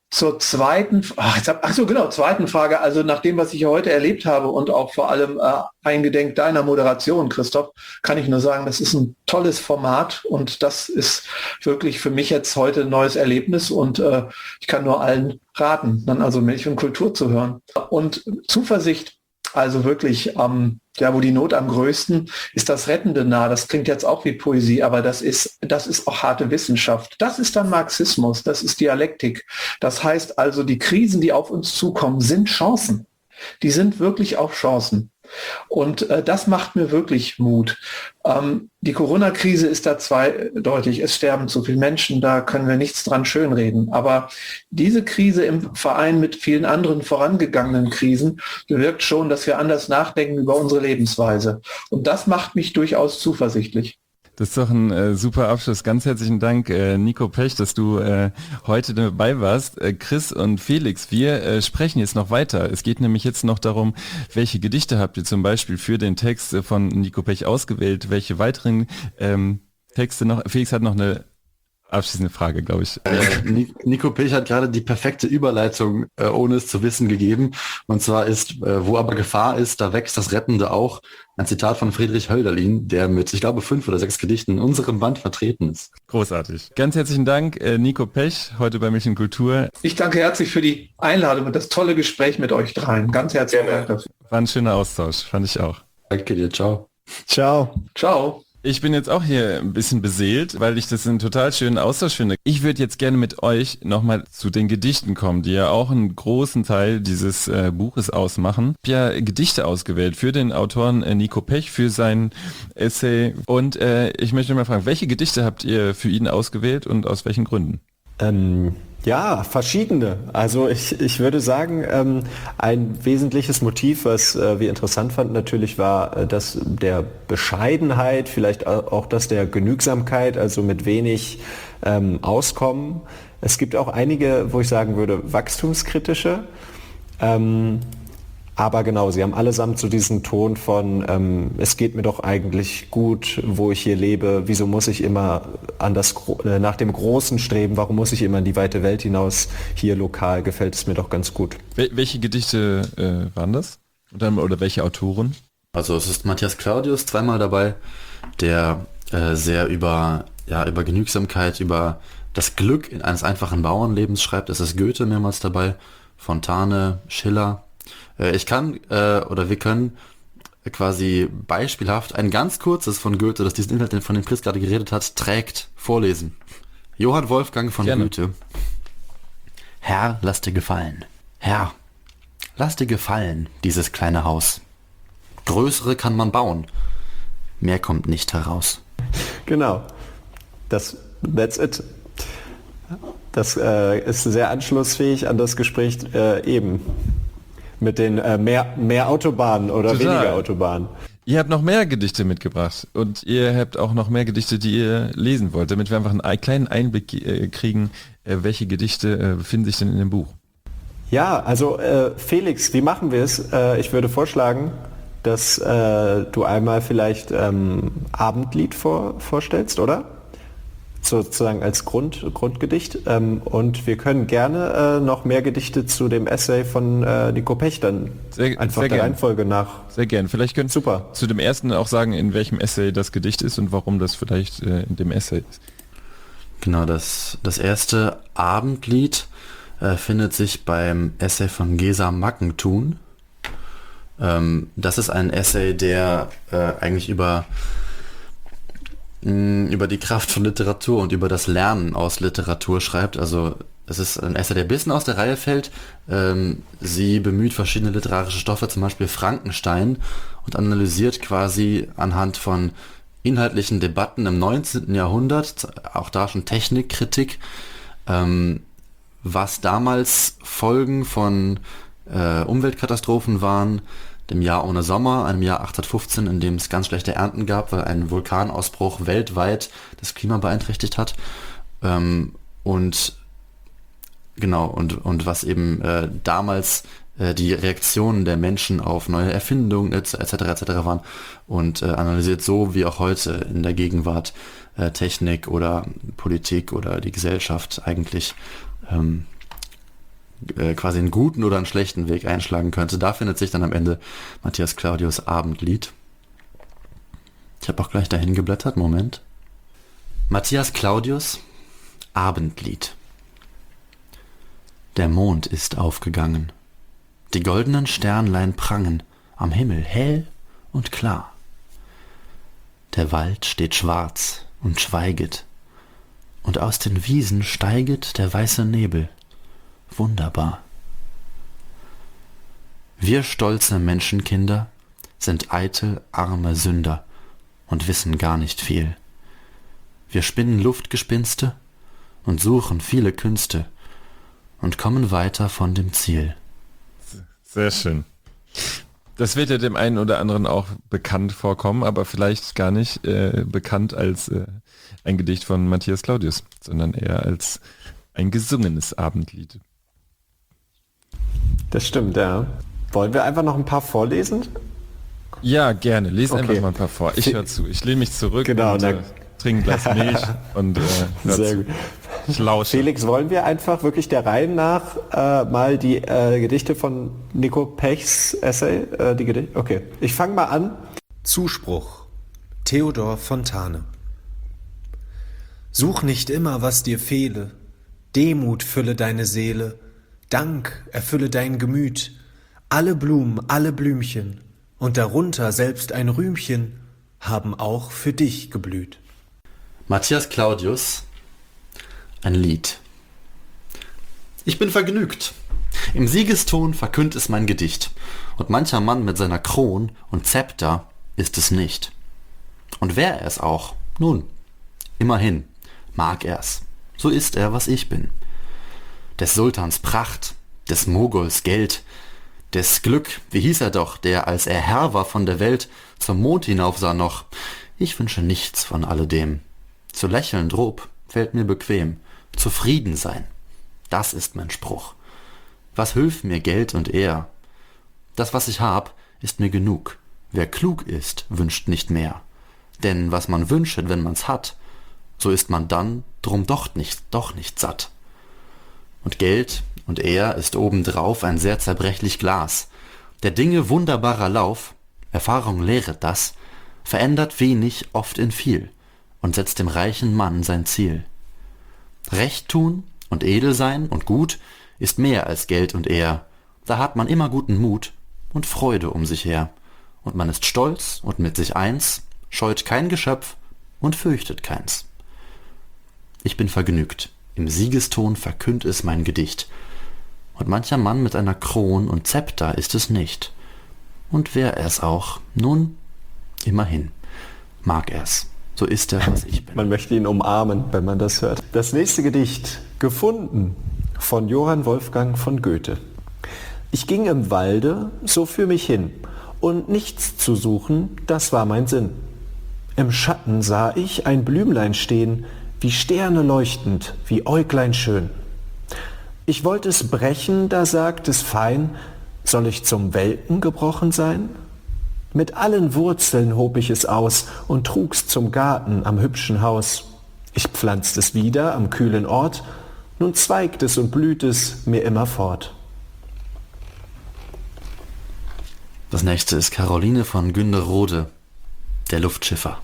Speaker 4: zur zweiten, ach, jetzt hab, ach so, genau, zweiten Frage. Also nach dem, was ich heute erlebt habe und auch vor allem äh, eingedenk deiner Moderation, Christoph, kann ich nur sagen, das ist ein tolles Format und das ist wirklich für mich jetzt heute ein neues Erlebnis und äh, ich kann nur allen raten, dann also Milch und Kultur zu hören. Und Zuversicht, also wirklich, ähm, ja, wo die Not am größten ist, das Rettende nah. Das klingt jetzt auch wie Poesie, aber das ist, das ist auch harte Wissenschaft. Das ist dann Marxismus, das ist Dialektik. Das heißt also, die Krisen, die auf uns zukommen, sind Chancen. Die sind wirklich auch Chancen. Und äh, das macht mir wirklich Mut. Ähm, die Corona-Krise ist da zweideutig. Es sterben zu viele Menschen, da können wir nichts dran schönreden. Aber diese Krise im Verein mit vielen anderen vorangegangenen Krisen bewirkt schon, dass wir anders nachdenken über unsere Lebensweise. Und das macht mich durchaus zuversichtlich.
Speaker 3: Das ist doch ein äh, super Abschluss. Ganz herzlichen Dank, äh, Nico Pech, dass du äh, heute dabei warst. Äh, Chris und Felix, wir äh, sprechen jetzt noch weiter. Es geht nämlich jetzt noch darum, welche Gedichte habt ihr zum Beispiel für den Text äh, von Nico Pech ausgewählt, welche weiteren ähm, Texte noch. Felix hat noch eine abschließende Frage, glaube ich.
Speaker 1: Äh, Nico Pech hat gerade die perfekte Überleitung, äh, ohne es zu wissen, gegeben. Und zwar ist, äh, wo aber Gefahr ist, da wächst das Rettende auch. Ein Zitat von Friedrich Hölderlin, der mit, ich glaube, fünf oder sechs Gedichten in unserem Band vertreten ist.
Speaker 3: Großartig. Ganz herzlichen Dank, äh, Nico Pech, heute bei Milch und Kultur.
Speaker 4: Ich danke herzlich für die Einladung und das tolle Gespräch mit euch dreien. Ganz herzlichen Dank dafür.
Speaker 3: War ein schöner Austausch, fand ich auch.
Speaker 1: Danke dir, ciao.
Speaker 2: Ciao.
Speaker 4: Ciao.
Speaker 3: Ich bin jetzt auch hier ein bisschen beseelt, weil ich das einen total schönen Austausch finde. Ich würde jetzt gerne mit euch nochmal zu den Gedichten kommen, die ja auch einen großen Teil dieses äh, Buches ausmachen. Ich habe ja Gedichte ausgewählt für den Autoren äh, Nico Pech, für sein Essay. Und äh, ich möchte mal fragen, welche Gedichte habt ihr für ihn ausgewählt und aus welchen Gründen?
Speaker 2: Ähm, ja, verschiedene. Also ich, ich würde sagen, ähm, ein wesentliches Motiv, was äh, wir interessant fanden natürlich, war äh, das der Bescheidenheit, vielleicht auch das der Genügsamkeit, also mit wenig ähm, Auskommen. Es gibt auch einige, wo ich sagen würde, wachstumskritische. Ähm, Aber genau, sie haben allesamt so diesen Ton von, ähm, es geht mir doch eigentlich gut, wo ich hier lebe, wieso muss ich immer an das, äh, nach dem Großen streben, warum muss ich immer in die weite Welt hinaus, hier lokal gefällt es mir doch ganz gut.
Speaker 3: Wel- welche Gedichte äh, waren das? Oder, oder welche Autoren?
Speaker 1: Also es ist Matthias Claudius zweimal dabei, der äh, sehr über, ja, über Genügsamkeit, über das Glück in eines einfachen Bauernlebens schreibt. Es ist Goethe mehrmals dabei, Fontane, Schiller. Ich kann, äh, oder wir können quasi beispielhaft ein ganz kurzes von Goethe, das diesen Inhalt, von dem Chris gerade geredet hat, trägt, vorlesen. Johann Wolfgang von
Speaker 3: Gerne.
Speaker 1: Goethe. Herr, lass dir gefallen. Herr, lass dir gefallen, dieses kleine Haus. Größere kann man bauen. Mehr kommt nicht heraus.
Speaker 2: Genau, das, that's it. Das äh, ist sehr anschlussfähig an das Gespräch äh, eben. Mit den äh, mehr, mehr Autobahnen oder
Speaker 3: Total.
Speaker 2: weniger Autobahnen.
Speaker 3: Ihr habt noch mehr Gedichte mitgebracht und ihr habt auch noch mehr Gedichte, die ihr lesen wollt, damit wir einfach einen kleinen Einblick äh, kriegen, äh, welche Gedichte äh, befinden sich denn in dem Buch.
Speaker 2: Ja, also äh, Felix, wie machen wir es? Äh, ich würde vorschlagen, dass äh, du einmal vielleicht ähm, Abendlied vor, vorstellst, oder? Sozusagen als Grund, Grundgedicht. Ähm, und wir können gerne äh, noch mehr Gedichte zu dem Essay von äh, Nico Pech dann
Speaker 3: Sehr-
Speaker 2: einfach
Speaker 3: sehr
Speaker 2: der
Speaker 3: gern.
Speaker 2: Reihenfolge nach.
Speaker 3: Sehr gern. Vielleicht könnt ihr
Speaker 2: Super.
Speaker 3: zu dem ersten auch sagen, in welchem Essay das Gedicht ist und warum das vielleicht äh, in dem Essay ist.
Speaker 1: Genau, das, das erste Abendlied äh, findet sich beim Essay von Gesa Mackentun. Ähm, das ist ein Essay, der äh, eigentlich über, mh, über die Kraft von Literatur und über das Lernen aus Literatur schreibt. Also es ist ein Essay, der ein bisschen aus der Reihe fällt. Ähm, sie bemüht verschiedene literarische Stoffe, zum Beispiel Frankenstein, und analysiert quasi anhand von inhaltlichen Debatten im neunzehnten Jahrhundert, auch da schon Technikkritik, ähm, was damals Folgen von äh, Umweltkatastrophen waren, dem Jahr ohne Sommer, einem Jahr achtzehnhundertfünfzehn, in dem es ganz schlechte Ernten gab, weil ein Vulkanausbruch weltweit das Klima beeinträchtigt hat. Ähm, und genau, und, und was eben äh, damals äh, die Reaktionen der Menschen auf neue Erfindungen et cetera et cetera waren, und äh, analysiert so wie auch heute in der Gegenwart äh, Technik oder Politik oder die Gesellschaft eigentlich ähm, äh, quasi einen guten oder einen schlechten Weg einschlagen könnte. Da findet sich dann am Ende Matthias Claudius Abendlied. Ich habe auch gleich dahin geblättert, Moment. Matthias Claudius Abendlied. Der Mond ist aufgegangen. Die goldenen Sternlein prangen am Himmel hell und klar. Der Wald steht schwarz und schweiget, und aus den Wiesen steiget der weiße Nebel. Wunderbar. Wir stolze Menschenkinder sind eitel, arme Sünder und wissen gar nicht viel. Wir spinnen Luftgespinste und suchen viele Künste und kommen weiter von dem Ziel.
Speaker 3: Sehr schön. Das wird ja dem einen oder anderen auch bekannt vorkommen, aber vielleicht gar nicht äh, bekannt als äh, ein Gedicht von Matthias Claudius, sondern eher als ein gesungenes Abendlied.
Speaker 2: Das stimmt, ja. Wollen wir einfach noch ein paar vorlesen?
Speaker 3: Ja, gerne. Lies
Speaker 2: Okay.
Speaker 3: einfach mal ein paar vor. Ich höre zu. Ich lehne mich zurück
Speaker 2: Genau,
Speaker 3: und
Speaker 2: dann-
Speaker 3: äh, trinke ein Glas Milch und äh, hör
Speaker 2: Sehr
Speaker 3: zu.
Speaker 2: gut.
Speaker 3: Ich lausche.
Speaker 2: Felix, wollen wir einfach wirklich der Reihe nach äh, mal die äh, Gedichte von Nico Pechs Essay, äh, die Gedichte? Okay, ich fange mal an.
Speaker 5: Zuspruch. Theodor Fontane. Such nicht immer, was dir fehle. Demut fülle deine Seele. Dank erfülle dein Gemüt. Alle Blumen, alle Blümchen und darunter selbst ein Rühmchen haben auch für dich geblüht.
Speaker 1: Matthias Claudius, ein Lied. Ich bin vergnügt. Im Siegeston verkündt es mein Gedicht. Und mancher Mann mit seiner Kron und Zepter ist es nicht. Und wär er es auch, nun, immerhin, mag er's. So ist er, was ich bin. Des Sultans Pracht, des Moguls Geld, des Glück, wie hieß er doch, der, als er Herr war von der Welt, zum Mond hinauf sah noch. Ich wünsche nichts von alledem. Zu lächeln drob, fällt mir bequem. Zufrieden sein, das ist mein Spruch. Was hülf mir Geld und Ehr? Das, was ich hab, ist mir genug. Wer klug ist, wünscht nicht mehr. Denn was man wünschet, wenn man's hat, so ist man dann drum doch nicht, doch nicht satt. Und Geld und Ehr ist obendrauf ein sehr zerbrechlich Glas. Der Dinge wunderbarer Lauf, Erfahrung lehret das, verändert wenig oft in viel und setzt dem reichen Mann sein Ziel. Recht tun und edel sein und gut ist mehr als Geld und Ehr. Da hat man immer guten Mut und Freude um sich her. Und man ist stolz und mit sich eins, scheut kein Geschöpf und fürchtet keins. Ich bin vergnügt, im Siegeston verkündt es mein Gedicht. Und mancher Mann mit einer Kron und Zepter ist es nicht. Und wär er's auch, nun, immerhin, mag er's. So ist er, was ich bin.
Speaker 2: Man möchte ihn umarmen, wenn man das hört. Das nächste Gedicht, Gefunden, von Johann Wolfgang von Goethe. Ich ging im Walde so für mich hin, und nichts zu suchen, das war mein Sinn. Im Schatten sah ich ein Blümlein stehen, wie Sterne leuchtend, wie Äuglein schön. Ich wollte es brechen, da sagt es fein, soll ich zum Welken gebrochen sein? Mit allen Wurzeln hob ich es aus und trug's zum Garten am hübschen Haus. Ich pflanzt es wieder am kühlen Ort, nun zweigt es und blüht es mir immerfort.
Speaker 1: Das nächste ist Caroline von Günderrode, der Luftschiffer.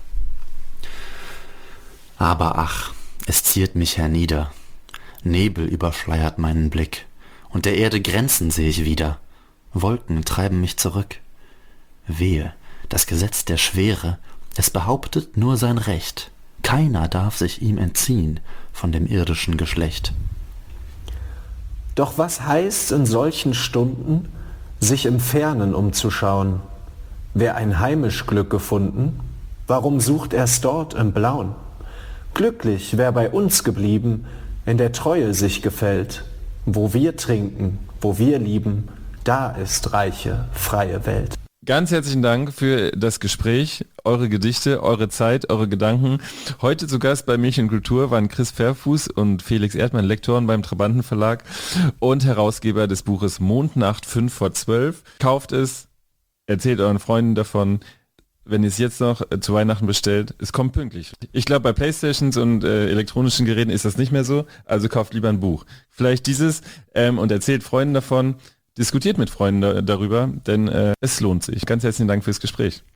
Speaker 1: Aber ach, es ziert mich hernieder, Nebel überschleiert meinen Blick, und der Erde Grenzen seh ich wieder, Wolken treiben mich zurück. Wehe, das Gesetz der Schwere, es behauptet nur sein Recht, keiner darf sich ihm entziehen von dem irdischen Geschlecht.
Speaker 2: Doch was heißt in solchen Stunden, sich im Fernen umzuschauen? Wer ein heimisch Glück gefunden, warum sucht er's dort im Blauen? Glücklich, wer bei uns geblieben, in der Treue sich gefällt. Wo wir trinken, wo wir lieben, da ist reiche, freie Welt.
Speaker 3: Ganz herzlichen Dank für das Gespräch, eure Gedichte, eure Zeit, eure Gedanken. Heute zu Gast bei Milch und Kultur waren Chris Fairfuß und Felix Erdmann, Lektoren beim Trabanten Verlag und Herausgeber des Buches Mondnacht fünf vor zwölf. Kauft es, erzählt euren Freunden davon. wenn ihr es jetzt noch äh, zu Weihnachten bestellt, es kommt pünktlich. Ich glaube, bei Playstations und äh, elektronischen Geräten ist das nicht mehr so, also kauft lieber ein Buch. Vielleicht dieses ähm, und erzählt Freunden davon, diskutiert mit Freunden da, darüber, denn äh, es lohnt sich. Ganz herzlichen Dank fürs Gespräch.